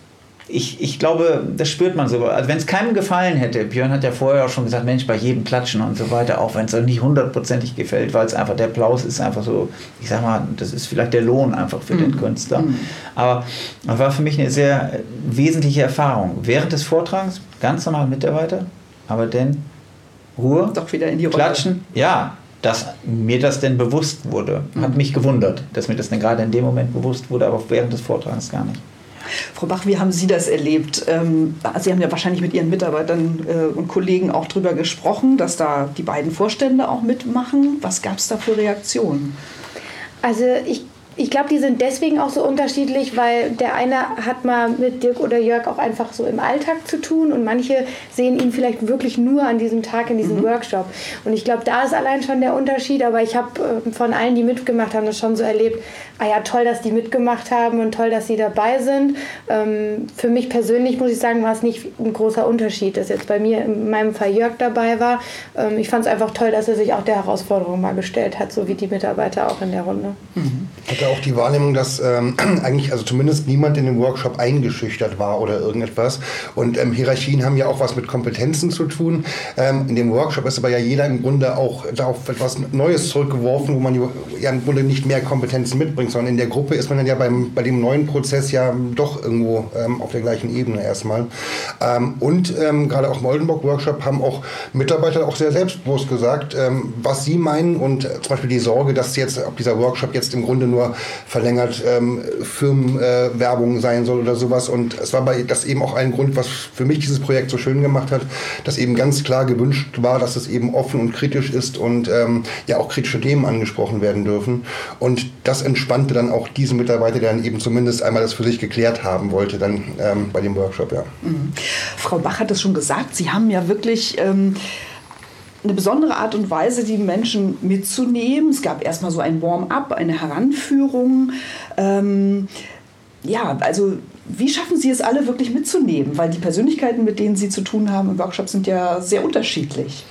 Ich, ich glaube, das spürt man so. Also wenn es keinem gefallen hätte, Björn hat ja vorher auch schon gesagt, Mensch, bei jedem Klatschen und so weiter, auch wenn es nicht hundertprozentig gefällt, weil es einfach, der Applaus ist einfach so, ich sag mal, das ist vielleicht der Lohn einfach für mm. den Künstler. Mm. Aber das war für mich eine sehr wesentliche Erfahrung. Während des Vortragens, ganz normal Mitarbeiter, aber dann Ruhe, doch wieder in die Rolle. Klatschen. Ja, dass mir das denn bewusst wurde, hat mhm. mich gewundert, dass mir das dann gerade in dem Moment bewusst wurde, aber während des Vortrags gar nicht. Frau Bach, wie haben Sie das erlebt? Ähm, Sie haben ja wahrscheinlich mit Ihren Mitarbeitern äh, und Kollegen auch darüber gesprochen, dass da die beiden Vorstände auch mitmachen. Was gab es da für Reaktionen? Also ich Ich glaube, die sind deswegen auch so unterschiedlich, weil der eine hat mal mit Dirk oder Jörg auch einfach so im Alltag zu tun und manche sehen ihn vielleicht wirklich nur an diesem Tag in diesem mhm. Workshop. Und ich glaube, da ist allein schon der Unterschied, aber ich habe äh, von allen, die mitgemacht haben, das schon so erlebt, ah ja, toll, dass die mitgemacht haben und toll, dass sie dabei sind. Ähm, für mich persönlich, muss ich sagen, war es nicht ein großer Unterschied, dass jetzt bei mir in meinem Fall Jörg dabei war. Ähm, ich fand es einfach toll, dass er sich auch der Herausforderung mal gestellt hat, so wie die Mitarbeiter auch in der Runde. Mhm. Ich hatte auch die Wahrnehmung, dass ähm, eigentlich, also zumindest niemand in dem Workshop eingeschüchtert war oder irgendetwas. Und ähm, Hierarchien haben ja auch was mit Kompetenzen zu tun. Ähm, in dem Workshop ist aber ja jeder im Grunde auch auf etwas Neues zurückgeworfen, wo man ja im Grunde nicht mehr Kompetenzen mitbringt, sondern in der Gruppe ist man dann ja beim, bei dem neuen Prozess ja doch irgendwo ähm, auf der gleichen Ebene erstmal. Ähm, und ähm, gerade auch im Oldenburg-Workshop haben auch Mitarbeiter auch sehr selbstbewusst gesagt, ähm, was sie meinen und äh, zum Beispiel die Sorge, dass jetzt, ob dieser Workshop jetzt im Grunde nur verlängert ähm, Firmenwerbung äh, sein soll oder sowas. Und es war bei das eben auch ein Grund, was für mich dieses Projekt so schön gemacht hat, dass eben ganz klar gewünscht war, dass es eben offen und kritisch ist und ähm, ja auch kritische Themen angesprochen werden dürfen. Und das entspannte dann auch diese Mitarbeiter, der dann eben zumindest einmal das für sich geklärt haben wollte, dann ähm, bei dem Workshop, ja. Mhm. Frau Bach hat es schon gesagt, Sie haben ja wirklich ähm, eine besondere Art und Weise, die Menschen mitzunehmen. Es gab erstmal so ein Warm-up, eine Heranführung. Ähm, ja, also wie schaffen Sie es alle wirklich mitzunehmen? Weil die Persönlichkeiten, mit denen Sie zu tun haben im Workshop, sind ja sehr unterschiedlich.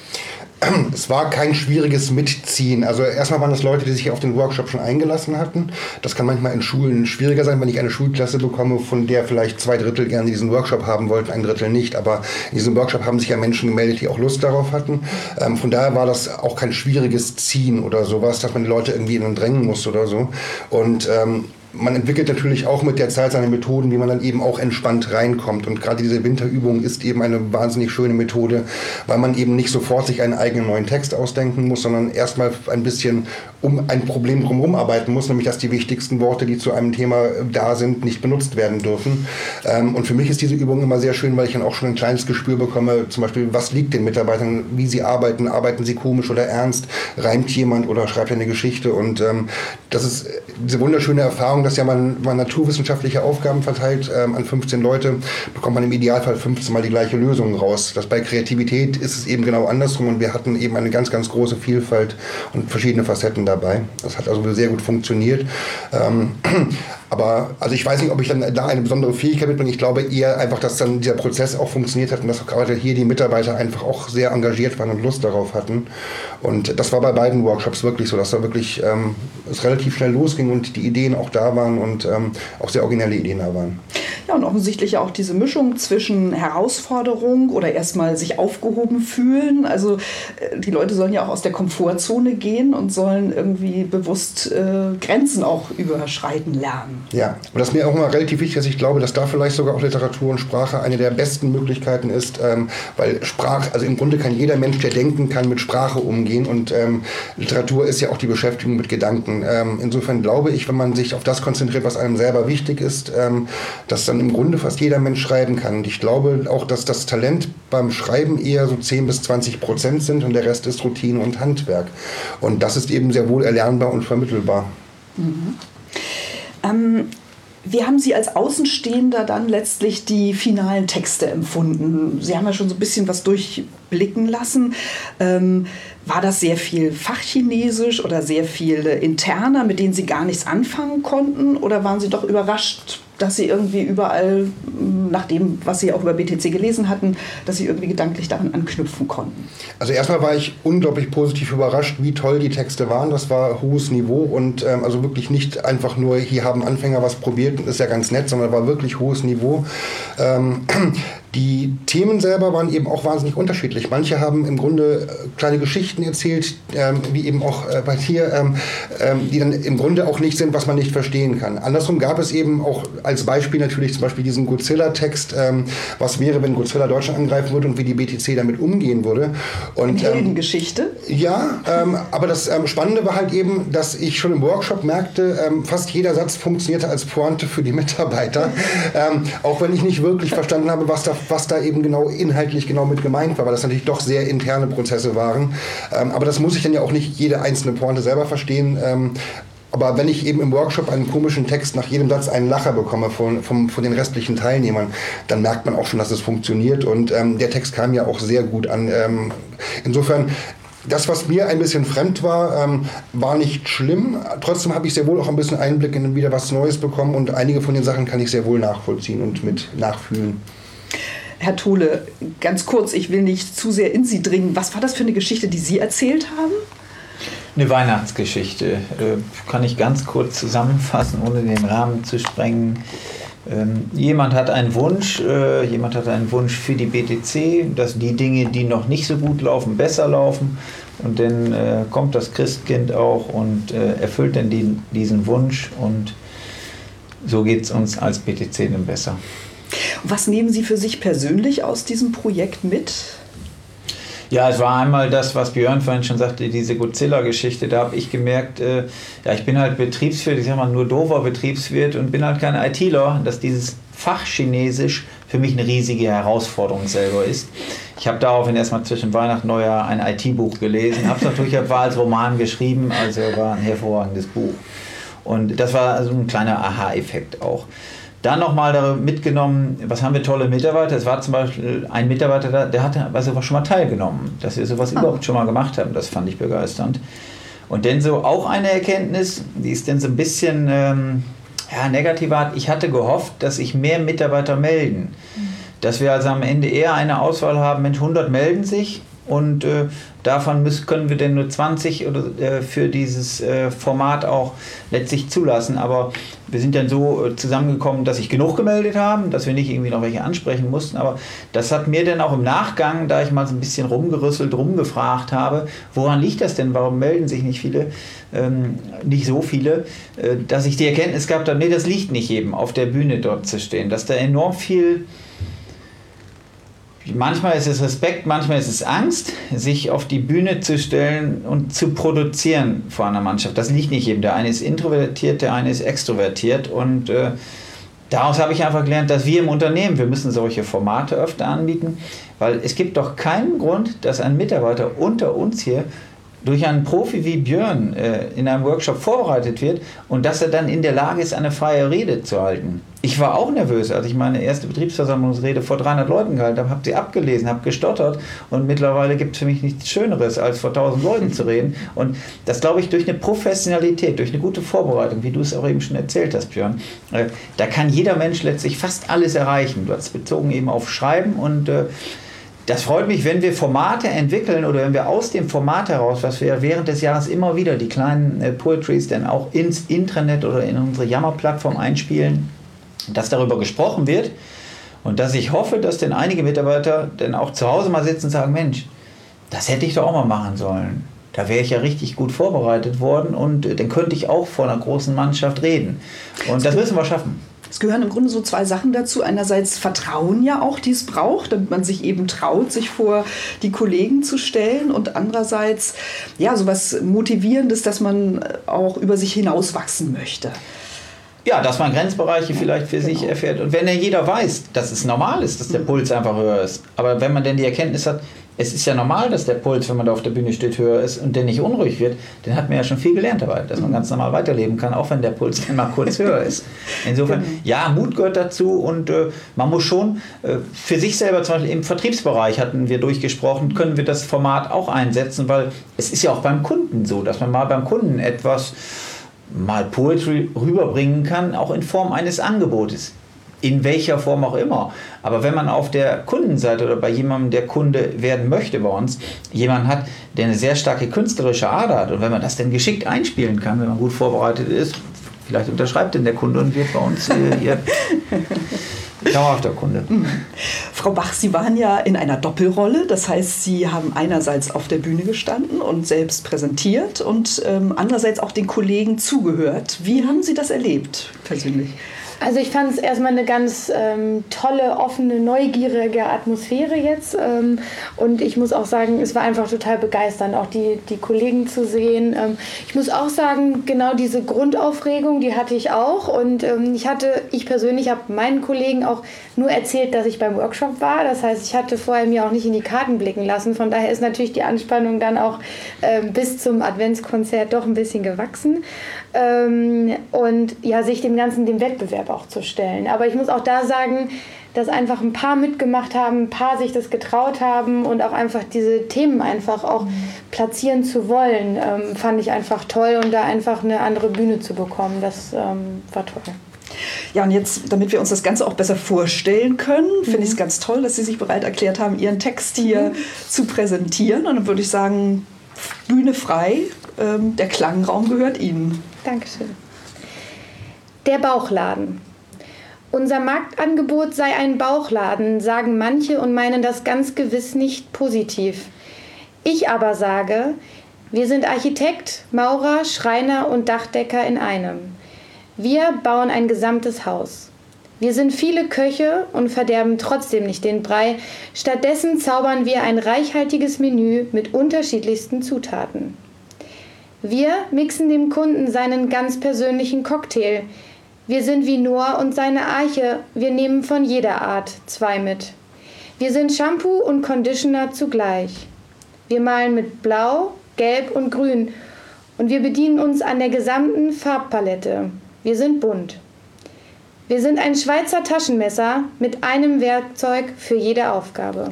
Es war kein schwieriges Mitziehen. Also erstmal waren das Leute, die sich auf den Workshop schon eingelassen hatten. Das kann manchmal in Schulen schwieriger sein, wenn ich eine Schulklasse bekomme, von der vielleicht zwei Drittel gerne diesen Workshop haben wollten, ein Drittel nicht. Aber in diesem Workshop haben sich ja Menschen gemeldet, die auch Lust darauf hatten. Ähm, von daher war das auch kein schwieriges Ziehen oder sowas, dass man die Leute irgendwie in den drängen muss oder so. Und ähm, man entwickelt natürlich auch mit der Zeit seine Methoden, wie man dann eben auch entspannt reinkommt. Und gerade diese Winterübung ist eben eine wahnsinnig schöne Methode, weil man eben nicht sofort sich einen eigenen neuen Text ausdenken muss, sondern erstmal ein bisschen um ein Problem drumherum arbeiten muss, nämlich dass die wichtigsten Worte, die zu einem Thema da sind, nicht benutzt werden dürfen. Und für mich ist diese Übung immer sehr schön, weil ich dann auch schon ein kleines Gespür bekomme, zum Beispiel, was liegt den Mitarbeitern, wie sie arbeiten, arbeiten sie komisch oder ernst, reimt jemand oder schreibt eine Geschichte. Und ähm, das ist diese wunderschöne Erfahrung, dass ja man, man naturwissenschaftliche Aufgaben verteilt ähm, an fünfzehn Leute, bekommt man im Idealfall fünfzehn Mal die gleiche Lösung raus. Das bei Kreativität ist es eben genau andersrum und wir hatten eben eine ganz, ganz große Vielfalt und verschiedene Facetten dabei. Das hat also sehr gut funktioniert. Ähm, aber also ich weiß nicht, ob ich dann da eine besondere Fähigkeit mitbringe. Ich glaube eher einfach, dass dann dieser Prozess auch funktioniert hat und dass gerade hier die Mitarbeiter einfach auch sehr engagiert waren und Lust darauf hatten. Und das war bei beiden Workshops wirklich so, dass da wirklich ähm, es relativ schnell losging und die Ideen auch da waren und ähm, auch sehr originelle Ideen da waren. Ja, und offensichtlich auch diese Mischung zwischen Herausforderung oder erstmal sich aufgehoben fühlen. Also die Leute sollen ja auch aus der Komfortzone gehen und sollen irgendwie bewusst äh, Grenzen auch überschreiten lernen. Ja, und das ist mir auch immer relativ wichtig, dass ich glaube, dass da vielleicht sogar auch Literatur und Sprache eine der besten Möglichkeiten ist, ähm, weil Sprache, also im Grunde kann jeder Mensch, der denken kann, mit Sprache umgehen und ähm, Literatur ist ja auch die Beschäftigung mit Gedanken. Ähm, insofern glaube ich, wenn man sich auf das konzentriert, was einem selber wichtig ist, ähm, dass dann im Grunde fast jeder Mensch schreiben kann. Und ich glaube auch, dass das Talent beim Schreiben eher so zehn bis zwanzig Prozent sind und der Rest ist Routine und Handwerk. Und das ist eben sehr wohl erlernbar und vermittelbar. Mhm. Ähm, wie haben Sie als Außenstehender dann letztlich die finalen Texte empfunden? Sie haben ja schon so ein bisschen was durchblicken lassen. Ähm, war das sehr viel Fachchinesisch oder sehr viel interner, mit denen Sie gar nichts anfangen konnten? Oder waren Sie doch überrascht, dass Sie irgendwie überall, nach dem, was Sie auch über B T C gelesen hatten, dass Sie irgendwie gedanklich daran anknüpfen konnten? Also erstmal war ich unglaublich positiv überrascht, wie toll die Texte waren. Das war hohes Niveau und ähm, also wirklich nicht einfach nur, hier haben Anfänger was probiert und ist ja ganz nett, sondern war wirklich hohes Niveau. Ähm, Die Themen selber waren eben auch wahnsinnig unterschiedlich. Manche haben im Grunde äh, kleine Geschichten erzählt, ähm, wie eben auch äh, bei dir, ähm, ähm, die dann im Grunde auch nicht sind, was man nicht verstehen kann. Andersrum gab es eben auch als Beispiel natürlich zum Beispiel diesen Godzilla-Text, ähm, was wäre, wenn Godzilla Deutschland angreifen würde und wie die B T C damit umgehen würde. Und, Eine Heldengeschichte? Ähm, ja, ähm, aber das ähm, Spannende war halt eben, dass ich schon im Workshop merkte, ähm, fast jeder Satz funktionierte als Pointe für die Mitarbeiter, ähm, auch wenn ich nicht wirklich verstanden habe, was da, was da eben genau inhaltlich genau mit gemeint war, weil das natürlich doch sehr interne Prozesse waren. Ähm, aber das muss ich dann ja auch nicht jede einzelne Pointe selber verstehen. Ähm, aber wenn ich eben im Workshop einen komischen Text nach jedem Satz einen Lacher bekomme von, von, von den restlichen Teilnehmern, dann merkt man auch schon, dass es funktioniert. Und ähm, der Text kam ja auch sehr gut an. Ähm, insofern, das, was mir ein bisschen fremd war, ähm, war nicht schlimm. Trotzdem habe ich sehr wohl auch ein bisschen Einblick in wieder was Neues bekommen und einige von den Sachen kann ich sehr wohl nachvollziehen und mit nachfühlen. Herr Tole, ganz kurz, ich will nicht zu sehr in Sie dringen. Was war das für eine Geschichte, die Sie erzählt haben? Eine Weihnachtsgeschichte. Äh, kann ich ganz kurz zusammenfassen, ohne den Rahmen zu sprengen. Ähm, jemand hat einen Wunsch, äh, jemand hat einen Wunsch für die B T C, dass die Dinge, die noch nicht so gut laufen, besser laufen. Und dann äh, kommt das Christkind auch und äh, erfüllt dann die, diesen Wunsch. Und so geht es uns als B T C dann besser. Was nehmen Sie für sich persönlich aus diesem Projekt mit? Ja, es war einmal das, was Björn vorhin schon sagte, diese Godzilla-Geschichte. Da habe ich gemerkt, äh, ja, ich bin halt Betriebswirt, ich sag mal nur doofer Betriebswirt und bin halt kein ITler, dass dieses Fach Chinesisch für mich eine riesige Herausforderung selber ist. Ich habe daraufhin erstmal zwischen Weihnachten und Neujahr ein I T-Buch gelesen, habe es natürlich war als Roman geschrieben, also war ein hervorragendes Buch. Und das war also ein kleiner Aha-Effekt auch. Dann nochmal mitgenommen, was haben wir tolle Mitarbeiter. Es war zum Beispiel ein Mitarbeiter, da, der hat bei sowas schon mal teilgenommen, dass wir sowas ah. überhaupt schon mal gemacht haben. Das fand ich begeisternd. Und dann so auch eine Erkenntnis, die ist dann so ein bisschen ähm, ja, negativer Art. Ich hatte gehofft, dass sich mehr Mitarbeiter melden. Mhm. Dass wir also am Ende eher eine Auswahl haben, Mensch, hundert melden sich. Und äh, davon müssen, können wir denn nur zwanzig oder, äh, für dieses äh, Format auch letztlich zulassen. Aber wir sind dann so äh, zusammengekommen, dass sich genug gemeldet haben, dass wir nicht irgendwie noch welche ansprechen mussten. Aber das hat mir dann auch im Nachgang, da ich mal so ein bisschen rumgerüsselt, rumgefragt habe, woran liegt das denn? Warum melden sich nicht viele, ähm, nicht so viele, äh, dass ich die Erkenntnis gehabt habe, nee, das liegt nicht jedem, auf der Bühne dort zu stehen. Dass da enorm viel... Manchmal ist es Respekt, manchmal ist es Angst, sich auf die Bühne zu stellen und zu produzieren vor einer Mannschaft. Das liegt nicht jedem. Der eine ist introvertiert, der eine ist extrovertiert. Und äh, daraus habe ich einfach gelernt, dass wir im Unternehmen, wir müssen solche Formate öfter anbieten, weil es gibt doch keinen Grund, dass ein Mitarbeiter unter uns hier durch einen Profi wie Björn äh, in einem Workshop vorbereitet wird und dass er dann in der Lage ist, eine freie Rede zu halten. Ich war auch nervös, als ich meine erste Betriebsversammlungsrede vor dreihundert Leuten gehalten habe, habe sie abgelesen, habe gestottert und mittlerweile gibt es für mich nichts Schöneres, als vor tausend Leuten zu reden. Und das glaube ich durch eine Professionalität, durch eine gute Vorbereitung, wie du es auch eben schon erzählt hast, Björn, äh, da kann jeder Mensch letztlich fast alles erreichen. Du hast es bezogen eben auf Schreiben und äh, das freut mich, wenn wir Formate entwickeln oder wenn wir aus dem Format heraus, was wir während des Jahres immer wieder, die kleinen äh, Poetries, dann auch ins Intranet oder in unsere Yammer-Plattform einspielen, dass darüber gesprochen wird und dass ich hoffe, dass dann einige Mitarbeiter dann auch zu Hause mal sitzen und sagen, Mensch, das hätte ich doch auch mal machen sollen. Da wäre ich ja richtig gut vorbereitet worden und äh, dann könnte ich auch vor einer großen Mannschaft reden. Und das müssen wir schaffen. Es gehören im Grunde so zwei Sachen dazu. Einerseits Vertrauen ja auch, die es braucht, damit man sich eben traut, sich vor die Kollegen zu stellen. Und andererseits ja sowas Motivierendes, dass man auch über sich hinauswachsen möchte. Ja, dass man Grenzbereiche vielleicht für genau. sich erfährt. Und wenn ja jeder weiß, dass es normal ist, dass der Puls einfach höher ist. Aber wenn man denn die Erkenntnis hat, es ist ja normal, dass der Puls, wenn man da auf der Bühne steht, höher ist und der nicht unruhig wird, dann hat man ja schon viel gelernt dabei, dass man ganz normal weiterleben kann, auch wenn der Puls dann mal kurz höher ist. Insofern, ja, Mut gehört dazu und äh, man muss schon äh, für sich selber, zum Beispiel im Vertriebsbereich hatten wir durchgesprochen, können wir das Format auch einsetzen, weil es ist ja auch beim Kunden so, dass man mal beim Kunden etwas, mal Poetry rüberbringen kann, auch in Form eines Angebotes. In welcher Form auch immer. Aber wenn man auf der Kundenseite oder bei jemandem, der Kunde werden möchte bei uns, jemanden hat, der eine sehr starke künstlerische Ader hat und wenn man das dann geschickt einspielen kann, wenn man gut vorbereitet ist, vielleicht unterschreibt denn der Kunde und wird bei uns äh, hier Dauerhafter Kunde. Mhm. Frau Bach, Sie waren ja in einer Doppelrolle. Das heißt, Sie haben einerseits auf der Bühne gestanden und selbst präsentiert und ähm, andererseits auch den Kollegen zugehört. Wie haben Sie das erlebt persönlich? Also ich fand es erstmal eine ganz ähm, tolle, offene, neugierige Atmosphäre jetzt. Ähm, und ich muss auch sagen, es war einfach total begeisternd, auch die, die Kollegen zu sehen. Ähm, ich muss auch sagen, genau diese Grundaufregung, die hatte ich auch. Und ähm, ich hatte, ich persönlich habe meinen Kollegen auch nur erzählt, dass ich beim Workshop war. Das heißt, ich hatte vorher mir auch nicht in die Karten blicken lassen. Von daher ist natürlich die Anspannung dann auch ähm, bis zum Adventskonzert doch ein bisschen gewachsen. Ähm, und ja, sich dem Ganzen, dem Wettbewerb auch zu stellen. Aber ich muss auch da sagen, dass einfach ein paar mitgemacht haben, ein paar sich das getraut haben und auch einfach diese Themen einfach auch platzieren zu wollen, ähm, fand ich einfach toll und da einfach eine andere Bühne zu bekommen, das ähm, war toll. Ja, und jetzt, damit wir uns das Ganze auch besser vorstellen können, mhm. finde ich es ganz toll, dass Sie sich bereit erklärt haben, Ihren Text hier mhm. zu präsentieren. Und dann würde ich sagen, Bühne frei, ähm, der Klangraum gehört Ihnen. Dankeschön. Der Bauchladen. Unser Marktangebot sei ein Bauchladen, sagen manche und meinen das ganz gewiss nicht positiv. Ich aber sage, wir sind Architekt, Maurer, Schreiner und Dachdecker in einem. Wir bauen ein gesamtes Haus. Wir sind viele Köche und verderben trotzdem nicht den Brei. Stattdessen zaubern wir ein reichhaltiges Menü mit unterschiedlichsten Zutaten. Wir mixen dem Kunden seinen ganz persönlichen Cocktail. Wir sind wie Noah und seine Arche. Wir nehmen von jeder Art zwei mit. Wir sind Shampoo und Conditioner zugleich. Wir malen mit Blau, Gelb und Grün. Und wir bedienen uns an der gesamten Farbpalette. Wir sind bunt. Wir sind ein Schweizer Taschenmesser mit einem Werkzeug für jede Aufgabe.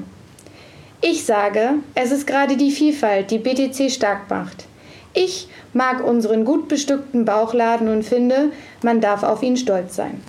Ich sage, es ist gerade die Vielfalt, die B T C stark macht. Ich mag unseren gut bestückten Bauchladen und finde, man darf auf ihn stolz sein.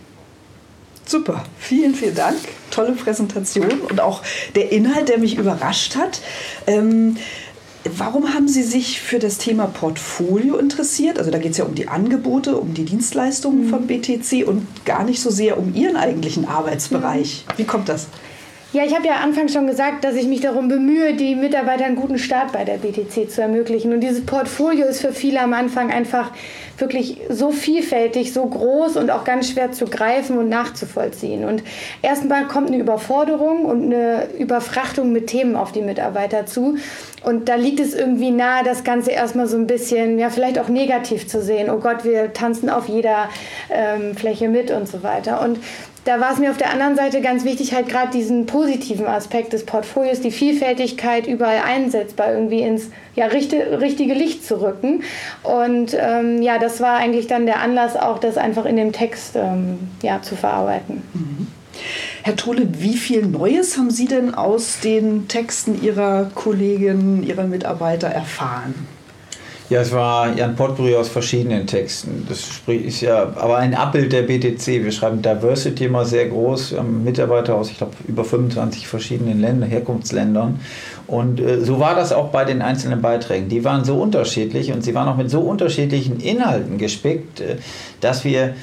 Super, vielen, vielen Dank. Tolle Präsentation und auch der Inhalt, der mich überrascht hat. Ähm, warum haben Sie sich für das Thema Portfolio interessiert? Also da geht es ja um die Angebote, um die Dienstleistungen mhm. von B T C und gar nicht so sehr um Ihren eigentlichen Arbeitsbereich. Mhm. Wie kommt das? Ja, ich habe ja anfangs schon gesagt, dass ich mich darum bemühe, die Mitarbeiter einen guten Start bei der B T C zu ermöglichen. Und dieses Portfolio ist für viele am Anfang einfach wirklich so vielfältig, so groß und auch ganz schwer zu greifen und nachzuvollziehen. Und erstmal kommt eine Überforderung und eine Überfrachtung mit Themen auf die Mitarbeiter zu. Und da liegt es irgendwie nahe, das Ganze erstmal so ein bisschen, ja, vielleicht auch negativ zu sehen. Oh Gott, wir tanzen auf jeder ähm, Fläche mit und so weiter. Und da war es mir auf der anderen Seite ganz wichtig, halt gerade diesen positiven Aspekt des Portfolios, die Vielfältigkeit überall einsetzbar irgendwie ins ja, richtige, richtige Licht zu rücken. Und ähm, ja, das war eigentlich dann der Anlass, auch das einfach in dem Text ähm, ja, zu verarbeiten. Mhm. Herr Throle, wie viel Neues haben Sie denn aus den Texten Ihrer Kolleginnen, Ihrer Mitarbeiter erfahren? Ja, es war ja ein Potpourri aus verschiedenen Texten. Das ist ja aber ein Abbild der B T C. Wir schreiben Diversity immer sehr groß. Wir haben Mitarbeiter aus, ich glaube, über fünfundzwanzig verschiedenen Ländern, Herkunftsländern. Und äh, so war das auch bei den einzelnen Beiträgen. Die waren so unterschiedlich und sie waren auch mit so unterschiedlichen Inhalten gespickt, äh, dass wir...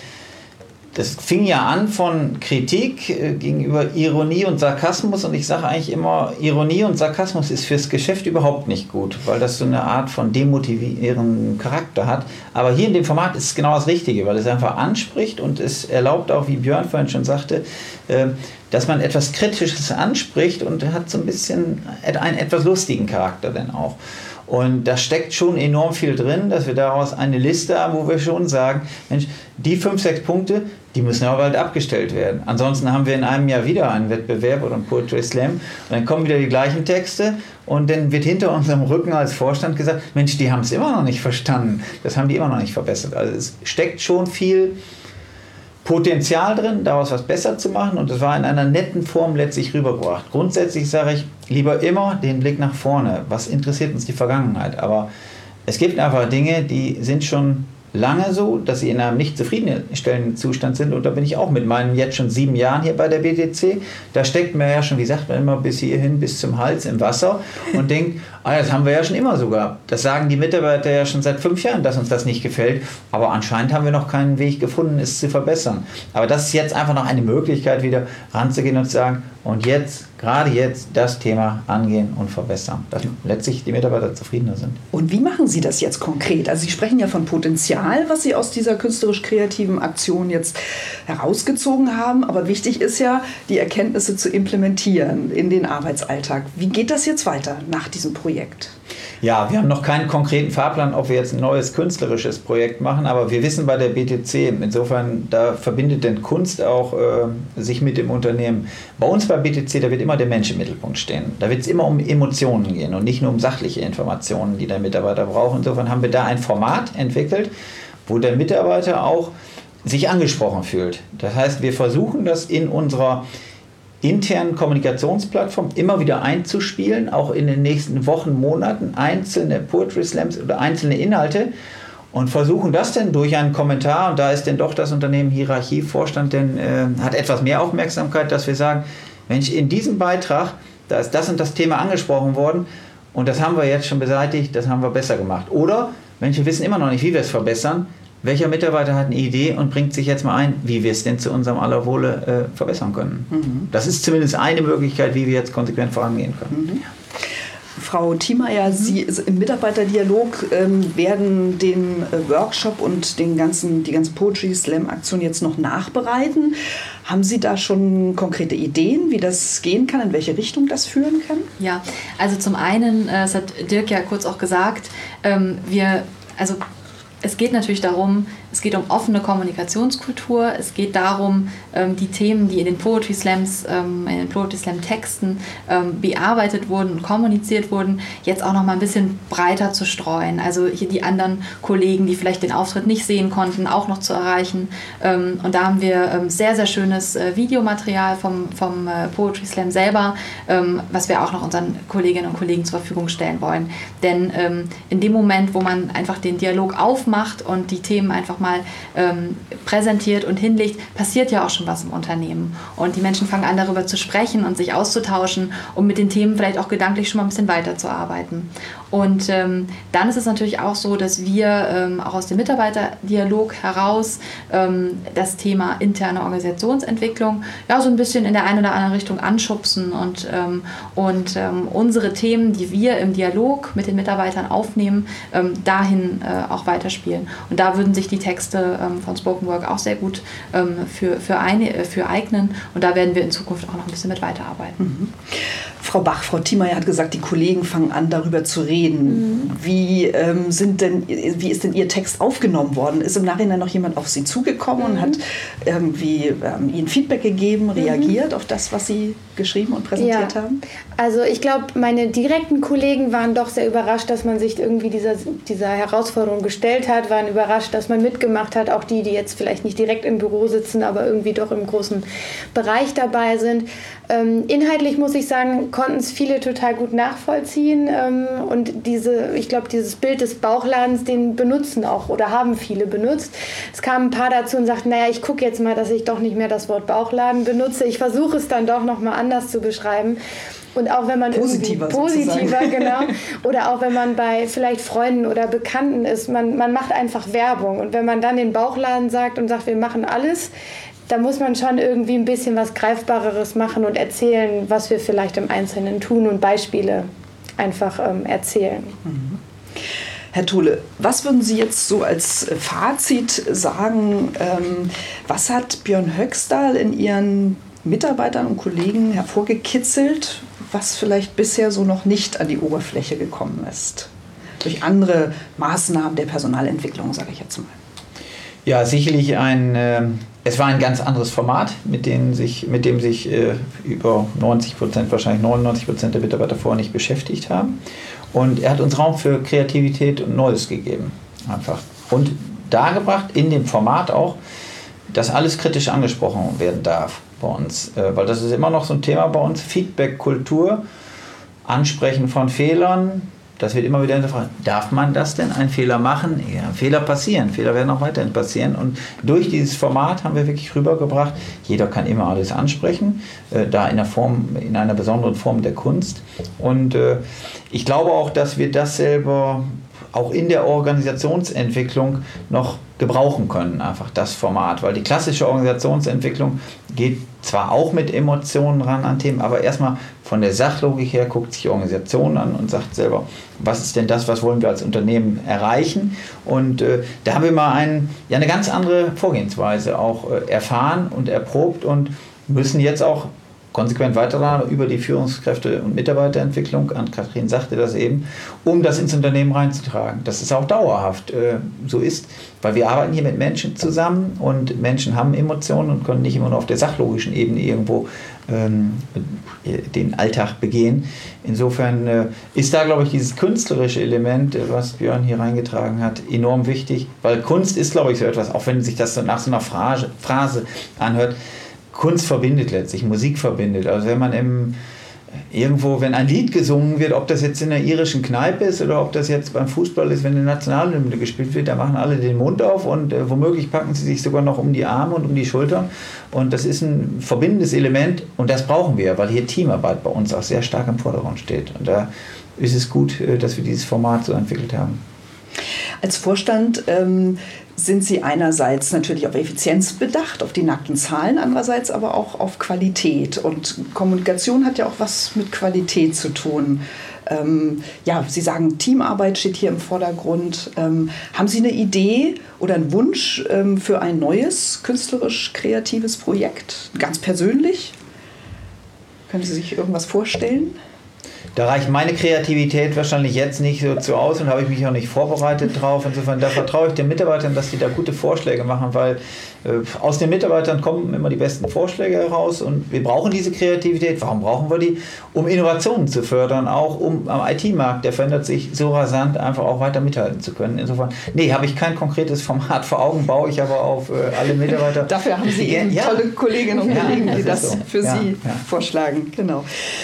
Das fing ja an von Kritik äh, gegenüber Ironie und Sarkasmus und ich sage eigentlich immer, Ironie und Sarkasmus ist fürs Geschäft überhaupt nicht gut, weil das so eine Art von demotivierenden Charakter hat. Aber hier in dem Format ist es genau das Richtige, weil es einfach anspricht und es erlaubt auch, wie Björn vorhin schon sagte, äh, dass man etwas Kritisches anspricht und hat so ein bisschen einen etwas lustigen Charakter dann auch. Und da steckt schon enorm viel drin, dass wir daraus eine Liste haben, wo wir schon sagen, Mensch, die fünf, sechs Punkte, die müssen aber bald abgestellt werden. Ansonsten haben wir in einem Jahr wieder einen Wettbewerb oder einen Poetry Slam und dann kommen wieder die gleichen Texte und dann wird hinter unserem Rücken als Vorstand gesagt, Mensch, die haben es immer noch nicht verstanden, das haben die immer noch nicht verbessert. Also es steckt schon viel Potenzial drin, daraus was besser zu machen und das war in einer netten Form letztlich rübergebracht. Grundsätzlich sage ich, lieber immer den Blick nach vorne. Was interessiert uns die Vergangenheit? Aber es gibt einfach Dinge, die sind schon lange so, dass sie in einem nicht zufriedenstellenden Zustand sind. Und da bin ich auch mit meinen jetzt schon sieben Jahren hier bei der B T C. Da steckt man ja schon, wie sagt man immer, bis hierhin, bis zum Hals im Wasser und denkt, ah, das haben wir ja schon immer so gehabt. Das sagen die Mitarbeiter ja schon seit fünf Jahren, dass uns das nicht gefällt. Aber anscheinend haben wir noch keinen Weg gefunden, es zu verbessern. Aber das ist jetzt einfach noch eine Möglichkeit, wieder ranzugehen und zu sagen, und jetzt, gerade jetzt, das Thema angehen und verbessern, dass letztlich die Mitarbeiter zufriedener sind. Und wie machen Sie das jetzt konkret? Also Sie sprechen ja von Potenzial, was Sie aus dieser künstlerisch-kreativen Aktion jetzt herausgezogen haben. Aber wichtig ist ja, die Erkenntnisse zu implementieren in den Arbeitsalltag. Wie geht das jetzt weiter nach diesem Projekt? Ja, wir haben noch keinen konkreten Fahrplan, ob wir jetzt ein neues künstlerisches Projekt machen, aber wir wissen bei der B T C, insofern, da verbindet denn Kunst auch äh, sich mit dem Unternehmen. Bei uns bei B T C, da wird immer der Mensch im Mittelpunkt stehen. Da wird es immer um Emotionen gehen und nicht nur um sachliche Informationen, die der Mitarbeiter braucht. Insofern haben wir da ein Format entwickelt, wo der Mitarbeiter auch sich angesprochen fühlt. Das heißt, wir versuchen das in unserer internen Kommunikationsplattform immer wieder einzuspielen, auch in den nächsten Wochen, Monaten, einzelne Poetry Slams oder einzelne Inhalte und versuchen das dann durch einen Kommentar, und da ist denn doch das Unternehmen Hierarchievorstand, denn äh, hat etwas mehr Aufmerksamkeit, dass wir sagen, Mensch, in diesem Beitrag, da ist das und das Thema angesprochen worden und das haben wir jetzt schon beseitigt, das haben wir besser gemacht. Oder Menschen wissen immer noch nicht, wie wir es verbessern. Welcher Mitarbeiter hat eine Idee und bringt sich jetzt mal ein, wie wir es denn zu unserem aller Wohle äh, verbessern können? Mhm. Das ist zumindest eine Möglichkeit, wie wir jetzt konsequent vorangehen können. Mhm. Frau Thiemeyer, Sie im Mitarbeiterdialog ähm, werden den äh, Workshop und den ganzen, die ganze Poetry Slam Aktion jetzt noch nachbereiten. Haben Sie da schon konkrete Ideen, wie das gehen kann, in welche Richtung das führen kann? Ja, also zum einen, äh, das hat Dirk ja kurz auch gesagt, ähm, wir, also es geht natürlich darum, es geht um offene Kommunikationskultur, es geht darum, die Themen, die in den Poetry Slams, in den Poetry Slam Texten bearbeitet wurden und kommuniziert wurden, jetzt auch noch mal ein bisschen breiter zu streuen. Also hier die anderen Kollegen, die vielleicht den Auftritt nicht sehen konnten, auch noch zu erreichen. Und da haben wir sehr, sehr schönes Videomaterial vom, vom Poetry Slam selber, was wir auch noch unseren Kolleginnen und Kollegen zur Verfügung stellen wollen. Denn in dem Moment, wo man einfach den Dialog aufmacht und die Themen einfach mal ähm, präsentiert und hinlegt, passiert ja auch schon was im Unternehmen. Und die Menschen fangen an, darüber zu sprechen und sich auszutauschen, um mit den Themen vielleicht auch gedanklich schon mal ein bisschen weiterzuarbeiten. Und ähm, dann ist es natürlich auch so, dass wir ähm, auch aus dem Mitarbeiterdialog heraus ähm, das Thema interne Organisationsentwicklung ja so ein bisschen in der einen oder anderen Richtung anschubsen und, ähm, und ähm, unsere Themen, die wir im Dialog mit den Mitarbeitern aufnehmen, ähm, dahin äh, auch weiterspielen. Und da würden sich die Texte ähm, von Spoken Work auch sehr gut ähm, für, für, eine, äh, für eignen, und da werden wir in Zukunft auch noch ein bisschen mit weiterarbeiten. Mhm. Frau Bach, Frau Thiemeyer hat gesagt, die Kollegen fangen an, darüber zu reden. Mhm. Wie, ähm, sind denn, wie ist denn Ihr Text aufgenommen worden? Ist im Nachhinein noch jemand auf Sie zugekommen mhm. und hat irgendwie ähm, Ihnen Feedback gegeben, reagiert mhm. auf das, was Sie geschrieben und präsentiert ja. haben? Also ich glaube, meine direkten Kollegen waren doch sehr überrascht, dass man sich irgendwie dieser, dieser Herausforderung gestellt hat, waren überrascht, dass man mitgemacht hat, auch die, die jetzt vielleicht nicht direkt im Büro sitzen, aber irgendwie doch im großen Bereich dabei sind. Ähm, inhaltlich muss ich sagen, konnten es viele total gut nachvollziehen ähm, und diese, ich glaube, dieses Bild des Bauchladens, den benutzen auch oder haben viele benutzt. Es kamen ein paar dazu und sagten, naja, ich gucke jetzt mal, dass ich doch nicht mehr das Wort Bauchladen benutze. Ich versuche es dann doch nochmal anders zu beschreiben. Und auch wenn man positiver, positiver genau, oder auch wenn man bei vielleicht Freunden oder Bekannten ist, man, man macht einfach Werbung. Und wenn man dann den Bauchladen sagt und sagt, wir machen alles, da muss man schon irgendwie ein bisschen was Greifbareres machen und erzählen, was wir vielleicht im Einzelnen tun und Beispiele einfach ähm, erzählen. Mhm. Herr Thulle, was würden Sie jetzt so als Fazit sagen, ähm, was hat Björn Höxtal in Ihren Mitarbeitern und Kollegen hervorgekitzelt, was vielleicht bisher so noch nicht an die Oberfläche gekommen ist? Durch andere Maßnahmen der Personalentwicklung, sage ich jetzt mal. Ja, sicherlich ein, äh, es war ein ganz anderes Format, mit dem sich, mit dem sich äh, über neunzig Prozent, wahrscheinlich neunundneunzig Prozent der Mitarbeiter vorher nicht beschäftigt haben. Und er hat uns Raum für Kreativität und Neues gegeben, einfach. Und dargebracht in dem Format auch, dass alles kritisch angesprochen werden darf bei uns, äh, weil das ist immer noch so ein Thema bei uns, Feedback-Kultur, Ansprechen von Fehlern, das wird immer wieder hinterfragt. Darf man das denn, einen Fehler machen? Ja, Fehler passieren. Fehler werden auch weiterhin passieren. Und durch dieses Format haben wir wirklich rübergebracht, jeder kann immer alles ansprechen, äh, da in einer Form, in einer besonderen Form der Kunst. Und äh, ich glaube auch, dass wir das selber auch in der Organisationsentwicklung noch gebrauchen können, einfach das Format, weil die klassische Organisationsentwicklung geht zwar auch mit Emotionen ran an Themen, aber erstmal von der Sachlogik her guckt sich die Organisation an und sagt selber, was ist denn das, was wollen wir als Unternehmen erreichen? Und äh, da haben wir mal ein, ja, eine ganz andere Vorgehensweise auch äh, erfahren und erprobt und müssen jetzt auch konsequent weiter über die Führungskräfte- und Mitarbeiterentwicklung, Ann-Kathrin sagte das eben, um das ins Unternehmen reinzutragen. Dass es auch dauerhaft äh, so ist, weil wir arbeiten hier mit Menschen zusammen und Menschen haben Emotionen und können nicht immer nur auf der sachlogischen Ebene irgendwo ähm, den Alltag begehen. Insofern äh, ist da, glaube ich, dieses künstlerische Element, äh, was Björn hier reingetragen hat, enorm wichtig, weil Kunst ist, glaube ich, so etwas, auch wenn sich das so nach so einer Phrase, Phrase anhört, Kunst verbindet letztlich, Musik verbindet. Also wenn man im, irgendwo, wenn ein Lied gesungen wird, ob das jetzt in einer irischen Kneipe ist oder ob das jetzt beim Fußball ist, wenn eine Nationalhymne gespielt wird, da machen alle den Mund auf und äh, womöglich packen sie sich sogar noch um die Arme und um die Schultern. Und das ist ein verbindendes Element und das brauchen wir, weil hier Teamarbeit bei uns auch sehr stark im Vordergrund steht. Und da ist es gut, äh, dass wir dieses Format so entwickelt haben. Als Vorstand ähm, sind Sie einerseits natürlich auf Effizienz bedacht, auf die nackten Zahlen, andererseits aber auch auf Qualität. Und Kommunikation hat ja auch was mit Qualität zu tun. Ähm, ja, Sie sagen, Teamarbeit steht hier im Vordergrund. Ähm, haben Sie eine Idee oder einen Wunsch ähm, für ein neues künstlerisch-kreatives Projekt? Ganz persönlich? Können Sie sich irgendwas vorstellen? Da reicht meine Kreativität wahrscheinlich jetzt nicht so zu aus und habe ich mich auch nicht vorbereitet drauf. Insofern, da vertraue ich den Mitarbeitern, dass die da gute Vorschläge machen, weil äh, aus den Mitarbeitern kommen immer die besten Vorschläge heraus und wir brauchen diese Kreativität. Warum brauchen wir die? Um Innovationen zu fördern, auch um am I T-Markt, der verändert sich so rasant, einfach auch weiter mithalten zu können. Insofern, nee, habe ich kein konkretes Format vor Augen, baue ich aber auf äh, alle Mitarbeiter. Dafür haben Sie eben ja. tolle Kolleginnen und Kollegen, ja, das die das so. für ja, Sie ja. vorschlagen. Genau.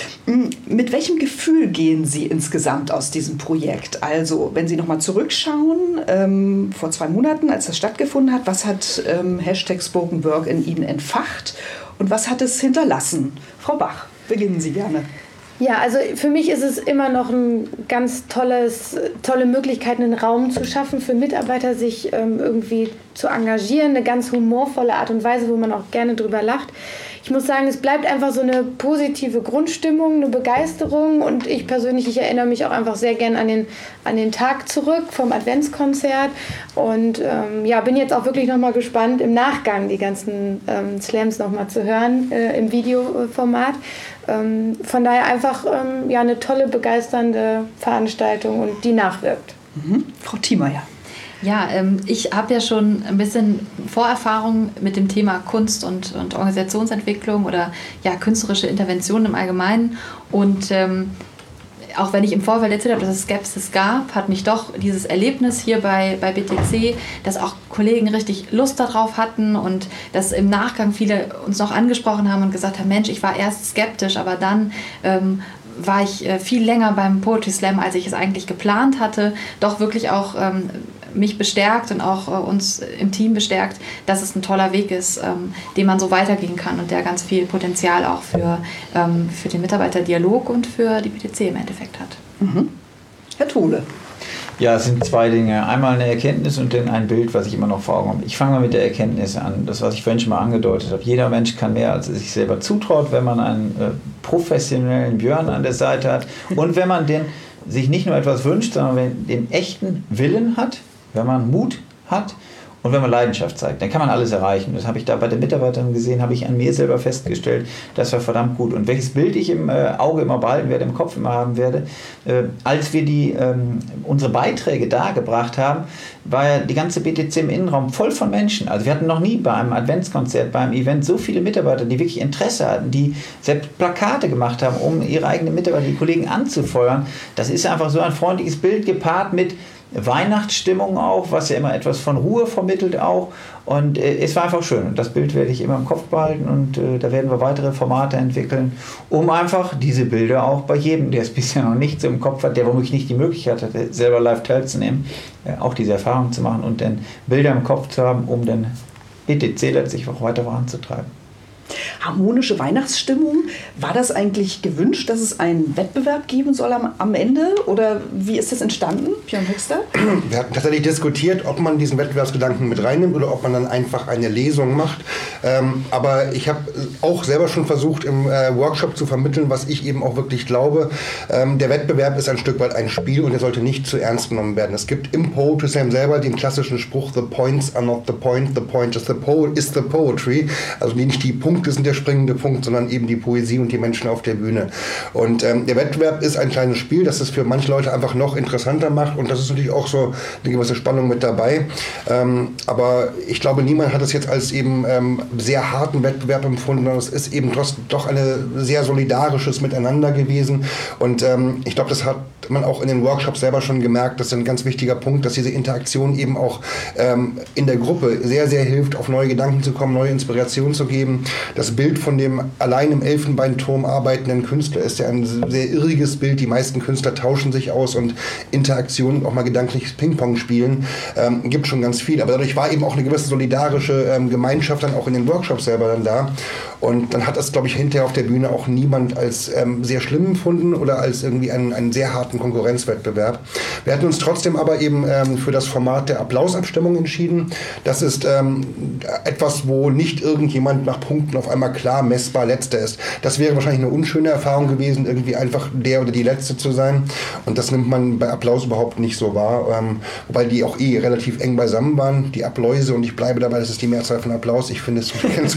Mit welchem Gefühl gehen Sie insgesamt aus diesem Projekt? Also, wenn Sie nochmal zurückschauen, ähm, vor zwei Monaten, als das stattgefunden hat, was hat ähm, Hashtag Spoken Work in Ihnen entfacht und was hat es hinterlassen? Frau Bach, beginnen Sie gerne. Ja, also für mich ist es immer noch ein ganz tolles, tolle Möglichkeit, einen Raum zu schaffen für Mitarbeiter, sich ähm, irgendwie zu engagieren, eine ganz humorvolle Art und Weise, wo man auch gerne drüber lacht. Ich muss sagen, es bleibt einfach so eine positive Grundstimmung, eine Begeisterung und ich persönlich, ich erinnere mich auch einfach sehr gern an den, an den Tag zurück vom Adventskonzert und ähm, ja, bin jetzt auch wirklich nochmal gespannt, im Nachgang die ganzen ähm, Slams nochmal zu hören äh, im Videoformat. Ähm, von daher einfach ähm, ja, eine tolle, begeisternde Veranstaltung und die nachwirkt. Mhm. Frau Thiemeyer. Ja, ähm, ich habe ja schon ein bisschen Vorerfahrung mit dem Thema Kunst und, und Organisationsentwicklung oder ja, künstlerische Interventionen im Allgemeinen. Und ähm, auch wenn ich im Vorfeld erzählt habe, dass es Skepsis gab, hat mich doch dieses Erlebnis hier bei, bei B T C, dass auch Kollegen richtig Lust darauf hatten und dass im Nachgang viele uns noch angesprochen haben und gesagt haben, Mensch, ich war erst skeptisch, aber dann ähm, war ich äh, viel länger beim Poetry Slam, als ich es eigentlich geplant hatte, doch wirklich auch ähm, mich bestärkt und auch äh, uns im Team bestärkt, dass es ein toller Weg ist, ähm, den man so weitergehen kann und der ganz viel Potenzial auch für, ähm, für den Mitarbeiterdialog und für die B T C im Endeffekt hat. Mhm. Herr Thuhle. Ja, es sind zwei Dinge. Einmal eine Erkenntnis und dann ein Bild, was ich immer noch vor Augen habe. Ich fange mal mit der Erkenntnis an. Das, was ich vorhin schon mal angedeutet habe. Jeder Mensch kann mehr, als er sich selber zutraut, wenn man einen äh, professionellen Björn an der Seite hat und wenn man den, sich nicht nur etwas wünscht, sondern wenn den echten Willen hat, wenn man Mut hat und wenn man Leidenschaft zeigt, dann kann man alles erreichen. Das habe ich da bei den Mitarbeitern gesehen, habe ich an mir selber festgestellt, das war verdammt gut. Und welches Bild ich im äh, Auge immer behalten werde, im Kopf immer haben werde, äh, als wir die, ähm, unsere Beiträge dargebracht haben, war ja die ganze B T C im Innenraum voll von Menschen. Also wir hatten noch nie bei einem Adventskonzert, bei einem Event so viele Mitarbeiter, die wirklich Interesse hatten, die selbst Plakate gemacht haben, um ihre eigenen Mitarbeiter, die Kollegen anzufeuern. Das ist einfach so ein freundliches Bild gepaart mit Weihnachtsstimmung auch, was ja immer etwas von Ruhe vermittelt auch. Und äh, es war einfach schön. Und das Bild werde ich immer im Kopf behalten und äh, da werden wir weitere Formate entwickeln, um einfach diese Bilder auch bei jedem, der es bisher noch nicht so im Kopf hat, der womöglich nicht die Möglichkeit hatte, selber live teilzunehmen, äh, auch diese Erfahrung zu machen und dann Bilder im Kopf zu haben, um dann B T C letztlich auch weiter voranzutreiben. Harmonische Weihnachtsstimmung. War das eigentlich gewünscht, dass es einen Wettbewerb geben soll am, am Ende? Oder wie ist das entstanden, Björn Hextall? Wir hatten tatsächlich diskutiert, ob man diesen Wettbewerbsgedanken mit reinnimmt oder ob man dann einfach eine Lesung macht. Ähm, aber ich habe auch selber schon versucht, im äh, Workshop zu vermitteln, was ich eben auch wirklich glaube. Ähm, der Wettbewerb ist ein Stück weit ein Spiel und er sollte nicht zu ernst genommen werden. Es gibt im Poetry Slam selber den klassischen Spruch, the points are not the point, the point is the, po- is the poetry. Also nicht die Punkte sind der springende Punkt, sondern eben die Poesie und die Menschen auf der Bühne. Und ähm, der Wettbewerb ist ein kleines Spiel, das es für manche Leute einfach noch interessanter macht und das ist natürlich auch so eine gewisse Spannung mit dabei. Ähm, aber ich glaube, niemand hat es jetzt als eben ähm, sehr harten Wettbewerb empfunden, sondern es ist eben trotzdem doch ein sehr solidarisches Miteinander gewesen und ähm, ich glaube, das hat man auch in den Workshops selber schon gemerkt, das ist ein ganz wichtiger Punkt, dass diese Interaktion eben auch ähm, in der Gruppe sehr, sehr hilft, auf neue Gedanken zu kommen, neue Inspirationen zu geben. Das Bild von dem allein im Elfenbeinturm arbeitenden Künstler ist ja ein sehr irriges Bild. Die meisten Künstler tauschen sich aus und Interaktionen, auch mal gedankliches Ping-Pong spielen, ähm, gibt schon ganz viel. Aber dadurch war eben auch eine gewisse solidarische ähm, Gemeinschaft dann auch in den Workshops selber dann da. Und dann hat das, glaube ich, hinterher auf der Bühne auch niemand als ähm, sehr schlimm empfunden oder als irgendwie einen, einen sehr harten Konkurrenzwettbewerb. Wir hatten uns trotzdem aber eben ähm, für das Format der Applausabstimmung entschieden. Das ist ähm, etwas, wo nicht irgendjemand nach Punkten auf einmal klar messbar Letzter ist. Das wäre wahrscheinlich eine unschöne Erfahrung gewesen, irgendwie einfach der oder die Letzte zu sein. Und das nimmt man bei Applaus überhaupt nicht so wahr. Ähm, wobei die auch eh relativ eng beisammen waren, die Appläuse. Und ich bleibe dabei, das ist die Mehrzahl von Applaus. Ich finde es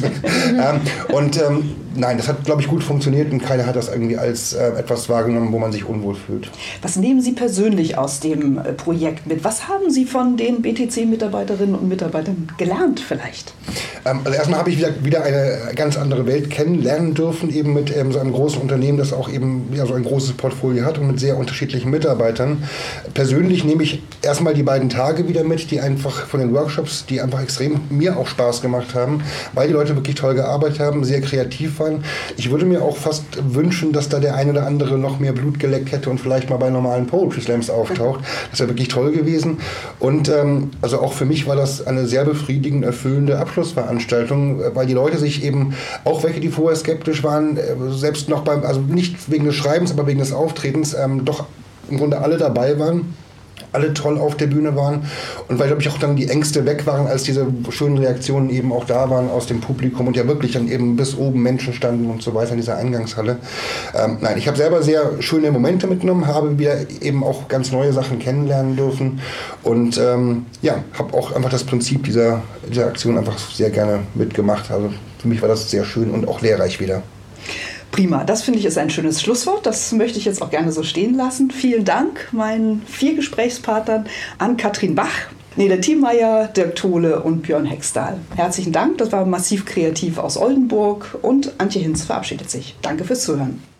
ähm, Und ähm, nein, das hat, glaube ich, gut funktioniert und keiner hat das irgendwie als äh, etwas wahrgenommen, wo man sich unwohl fühlt. Was nehmen Sie persönlich aus dem äh, Projekt mit? Was haben Sie von den B T C-Mitarbeiterinnen und Mitarbeitern gelernt vielleicht? Ähm, also erstmal habe ich wieder, wieder eine ganz andere Welt kennenlernen dürfen, eben mit ähm, so einem großen Unternehmen, das auch eben ja, so ein großes Portfolio hat und mit sehr unterschiedlichen Mitarbeitern. Persönlich nehme ich erstmal die beiden Tage wieder mit, die einfach von den Workshops, die einfach extrem mir auch Spaß gemacht haben, weil die Leute wirklich toll gearbeitet haben, sehr kreativ waren. Ich würde mir auch fast wünschen, dass da der eine oder andere noch mehr Blut geleckt hätte und vielleicht mal bei normalen Poetry Slams auftaucht. Das wäre wirklich toll gewesen. Und ähm, also auch für mich war das eine sehr befriedigend erfüllende Abschlussveranstaltung, weil die Leute sich eben, auch welche, die vorher skeptisch waren, selbst noch beim, also nicht wegen des Schreibens, aber wegen des Auftretens, ähm, doch im Grunde alle dabei waren. Alle toll auf der Bühne waren und weil, glaube ich, auch dann die Ängste weg waren, als diese schönen Reaktionen eben auch da waren aus dem Publikum und ja wirklich dann eben bis oben Menschen standen und so weiter in dieser Eingangshalle. Ähm, nein, ich habe selber sehr schöne Momente mitgenommen, habe wieder eben auch ganz neue Sachen kennenlernen dürfen und ähm, ja, habe auch einfach das Prinzip dieser, dieser Aktion einfach sehr gerne mitgemacht. Also für mich war das sehr schön und auch lehrreich wieder. Prima, das finde ich ist ein schönes Schlusswort. Das möchte ich jetzt auch gerne so stehen lassen. Vielen Dank meinen vier Gesprächspartnern, Ann-Kathrin Bach, Nele Thiemeyer, Dirk Tole und Björn Hextall. Herzlichen Dank, das war Massiv Kreativ aus Oldenburg und Antje Hinz verabschiedet sich. Danke fürs Zuhören.